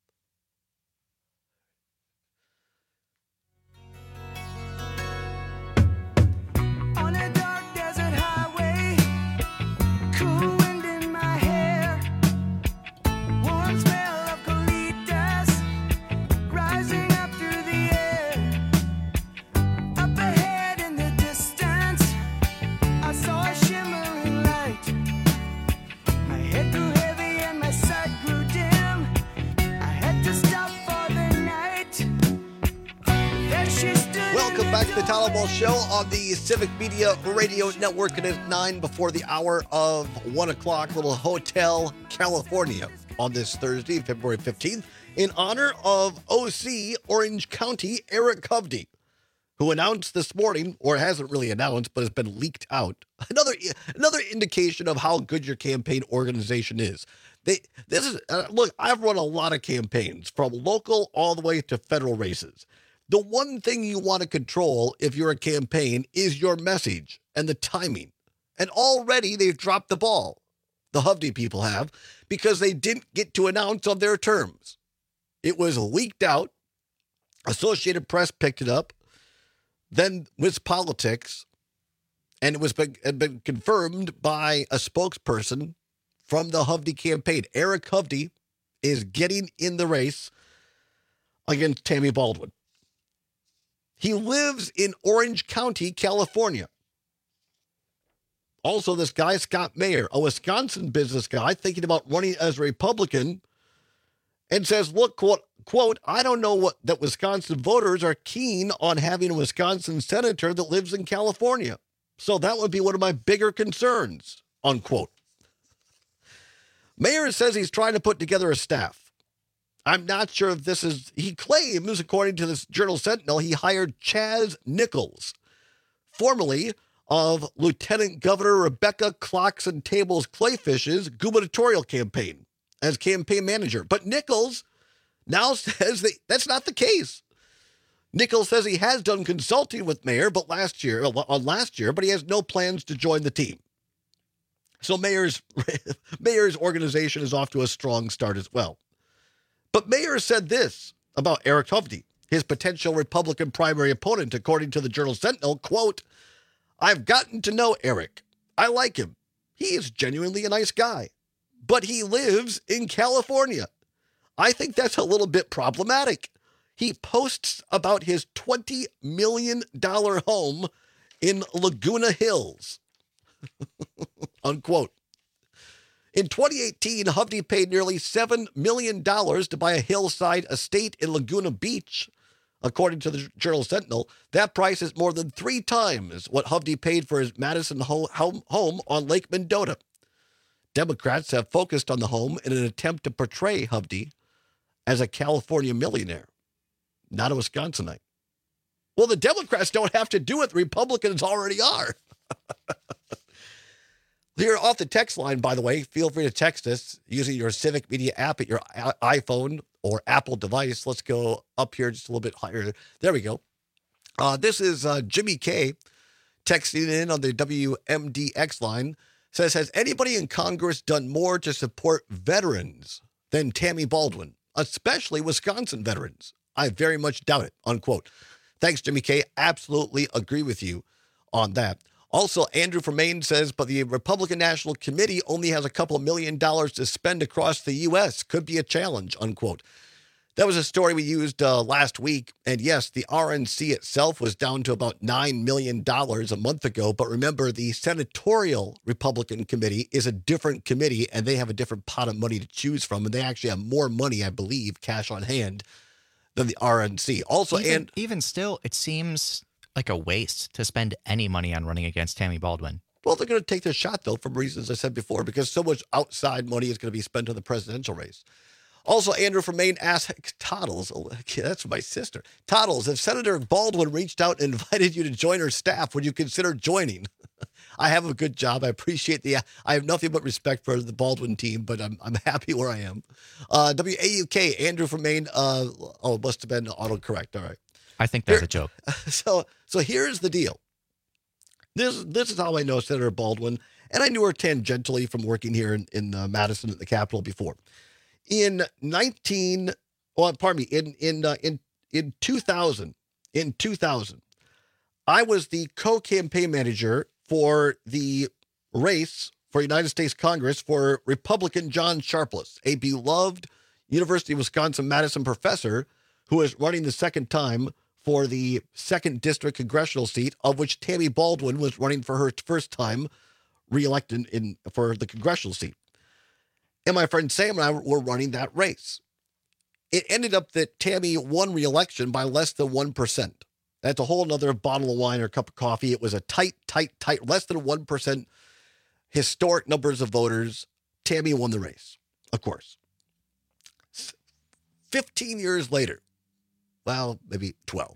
Back to the Tyler Ball Show on the Civic Media Radio Network. It is nine before the hour of one o'clock. Little Hotel California on this Thursday, February fifteenth, in honor of O C Orange County Eric Hovde, who announced this morning, or hasn't really announced, but has been leaked out. Another another indication of how good your campaign organization is. They this is uh, look. I've run a lot of campaigns, from local all the way to federal races. The one thing you want to control if you're a campaign is your message and the timing. And already they've dropped the ball. The Hovde people have, because they didn't get to announce on their terms. It was leaked out. Associated Press picked it up. Then Wiz Politics. And it was been, had been confirmed by a spokesperson from the Hovde campaign. Eric Hovde is getting in the race against Tammy Baldwin. He lives in Orange County, California. Also, this guy, Scott Mayer, a Wisconsin business guy thinking about running as a Republican, and says, look, quote, quote, I don't know what that Wisconsin voters are keen on having a Wisconsin senator that lives in California. So that would be one of my bigger concerns, unquote. Mayer says he's trying to put together a staff. I'm not sure if this is, he claims, according to this Journal Sentinel, he hired Chaz Nichols, formerly of Lieutenant Governor Rebecca Clocks and Tables Clayfish's gubernatorial campaign as campaign manager. But Nichols now says that that's not the case. Nichols says he has done consulting with Mayer, but last year, on last year, but he has no plans to join the team. So Mayer's, Mayer's organization is off to a strong start as well. But Mayer said this about Eric Hovde, his potential Republican primary opponent, according to the Journal Sentinel, quote, I've gotten to know Eric. I like him. He is genuinely a nice guy. But he lives in California. I think that's a little bit problematic. He posts about his twenty million dollars home in Laguna Hills. Unquote. In twenty eighteen, Hovde paid nearly seven million dollars to buy a hillside estate in Laguna Beach. According to the Journal Sentinel, that price is more than three times what Hovde paid for his Madison ho- home on Lake Mendota. Democrats have focused on the home in an attempt to portray Hovde as a California millionaire, not a Wisconsinite. Well, the Democrats don't have to do it. The Republicans already are. Here off the text line, by the way, feel free to text us using your Civic Media app at your iPhone or Apple device. Let's go up here just a little bit higher. There we go. Uh, this is uh, Jimmy K texting in on the W M D X line. Says, has anybody in Congress done more to support veterans than Tammy Baldwin, especially Wisconsin veterans? I very much doubt it, unquote. Thanks, Jimmy K. Absolutely agree with you on that. Also, Andrew from Maine says, but the Republican National Committee only has a couple million dollars to spend across the U S. Could be a challenge, unquote. That was a story we used uh, last week. And yes, the R N C itself was down to about nine million dollars a month ago. But remember, the Senatorial Republican Committee is a different committee, and they have a different pot of money to choose from. And they actually have more money, I believe, cash on hand than the R N C. Also, even, and even still, it seems like a waste to spend any money on running against Tammy Baldwin. Well, they're going to take their shot, though, for reasons I said before, because so much outside money is going to be spent on the presidential race. Also, Andrew from Maine asked, Toddles, oh, that's my sister. Toddles, if Senator Baldwin reached out and invited you to join her staff, would you consider joining? I have a good job. I appreciate the, I have nothing but respect for the Baldwin team, but I'm I'm happy where I am. Uh, W A U K, Andrew from Maine. Uh, oh, it must have been autocorrect. All right. I think that's Here, a joke. So, so here's the deal. This, this is how I know Senator Baldwin, and I knew her tangentially from working here in, in uh, Madison at the Capitol before. In nineteen, well, pardon me, in in uh, in in two thousand, in two thousand, I was the co-campaign manager for the race for United States Congress for Republican John Sharpless, a beloved University of Wisconsin-Madison professor who is running the second time for the second district congressional seat, of which Tammy Baldwin was running for her first time reelected in for the congressional seat. And my friend Sam and I were running that race. It ended up that Tammy won re-election by less than one percent. That's a whole nother bottle of wine or cup of coffee. It was a tight, tight, tight, less than one percent historic numbers of voters. Tammy won the race, of course. fifteen years later, well, maybe twelve,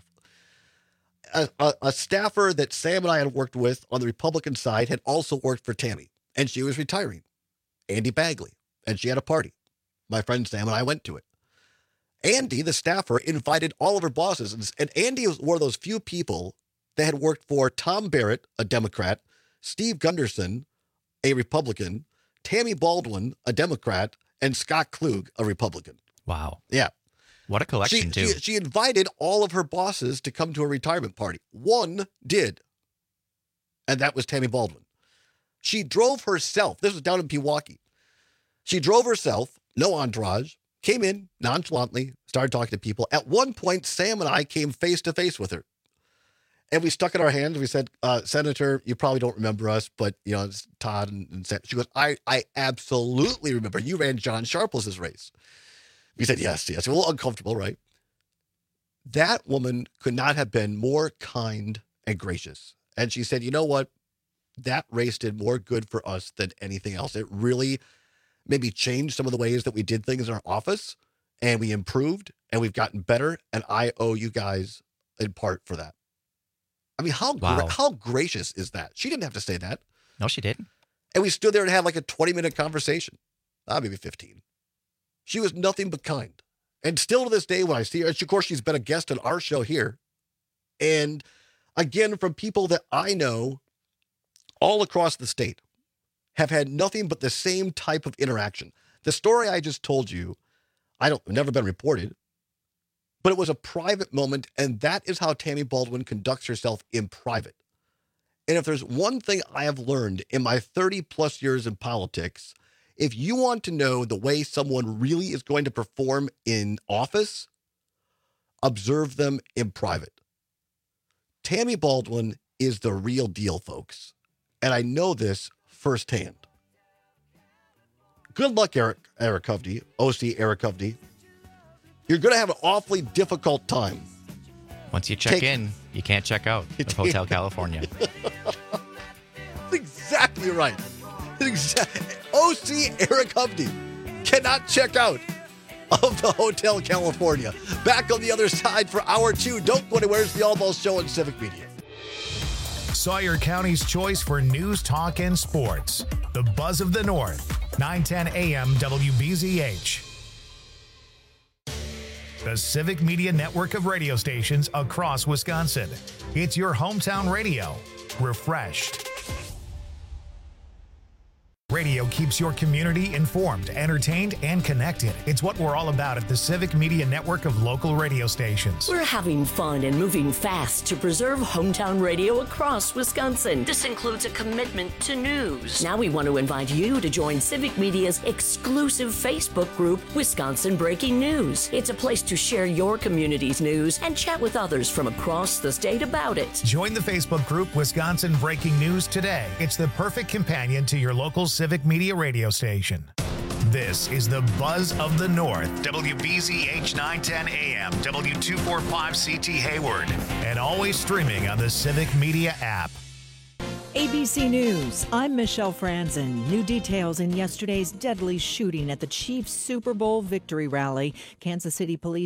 a, a, a staffer that Sam and I had worked with on the Republican side had also worked for Tammy, and she was retiring, Andy Bagley. And she had a party. My friend Sam and I went to it. Andy, the staffer, invited all of her bosses. And, and Andy was one of those few people that had worked for Tom Barrett, a Democrat, Steve Gunderson, a Republican, Tammy Baldwin, a Democrat, and Scott Klug, a Republican. Wow. Yeah. What a collection, she, too. She, she invited all of her bosses to come to a retirement party. One did. And that was Tammy Baldwin. She drove herself. This was down in Pewaukee. She drove herself, no entourage, came in nonchalantly, started talking to people. At one point, Sam and I came face to face with her. And we stuck in our hands. We said, uh, Senator, you probably don't remember us, but, you know, it's Todd and, and Sam. She goes, I, I absolutely remember. You ran John Sharpless's race. We said, yes, yes. A little uncomfortable, right? That woman could not have been more kind and gracious. And she said, you know what? That race did more good for us than anything else. It really maybe changed some of the ways that we did things in our office, and we improved, and we've gotten better, and I owe you guys in part for that. I mean, how wow. gra- how gracious is that? She didn't have to say that. No, she didn't. And we stood there and had like a twenty-minute conversation. Ah, maybe fifteen. She was nothing but kind. And still to this day, when I see her, and of course, she's been a guest on our show here. And again, from people that I know all across the state, have had nothing but the same type of interaction. The story I just told you, I don't, never been reported, but it was a private moment, and that is how Tammy Baldwin conducts herself in private. And if there's one thing I have learned in my thirty plus years in politics, if you want to know the way someone really is going to perform in office, observe them in private. Tammy Baldwin is the real deal, folks. And I know this firsthand. Good luck, Eric, Eric Hovde, O C Eric Hovde. You're going to have an awfully difficult time. Once you check Take, in, you can't check out of Hotel California. That's exactly right. Exactly. O C Eric Hovde cannot check out of the Hotel California. Back on the other side for hour two. Don't go anywhere. It's the Almost Show on Civic Media. Sawyer County's choice for news, talk, and sports. The Buzz of the North, nine ten A M W B Z H. The Civic Media network of radio stations across Wisconsin. It's your hometown radio. Refreshed. Radio keeps your community informed, entertained, and connected. It's what we're all about at the Civic Media network of local radio stations. We're having fun and moving fast to preserve hometown radio across Wisconsin. This includes a commitment to news. Now we want to invite you to join Civic Media's exclusive Facebook group, Wisconsin Breaking News. It's a place to share your community's news and chat with others from across the state about it. Join the Facebook group, Wisconsin Breaking News today. It's the perfect companion to your local Civic Media radio station. This is the Buzz of the North, W B Z H nine ten A M, W two forty-five C T Hayward, and always streaming on the Civic Media app. A B C News, I'm Michelle Franzen. New details in yesterday's deadly shooting at the Chiefs Super Bowl victory rally. Kansas City police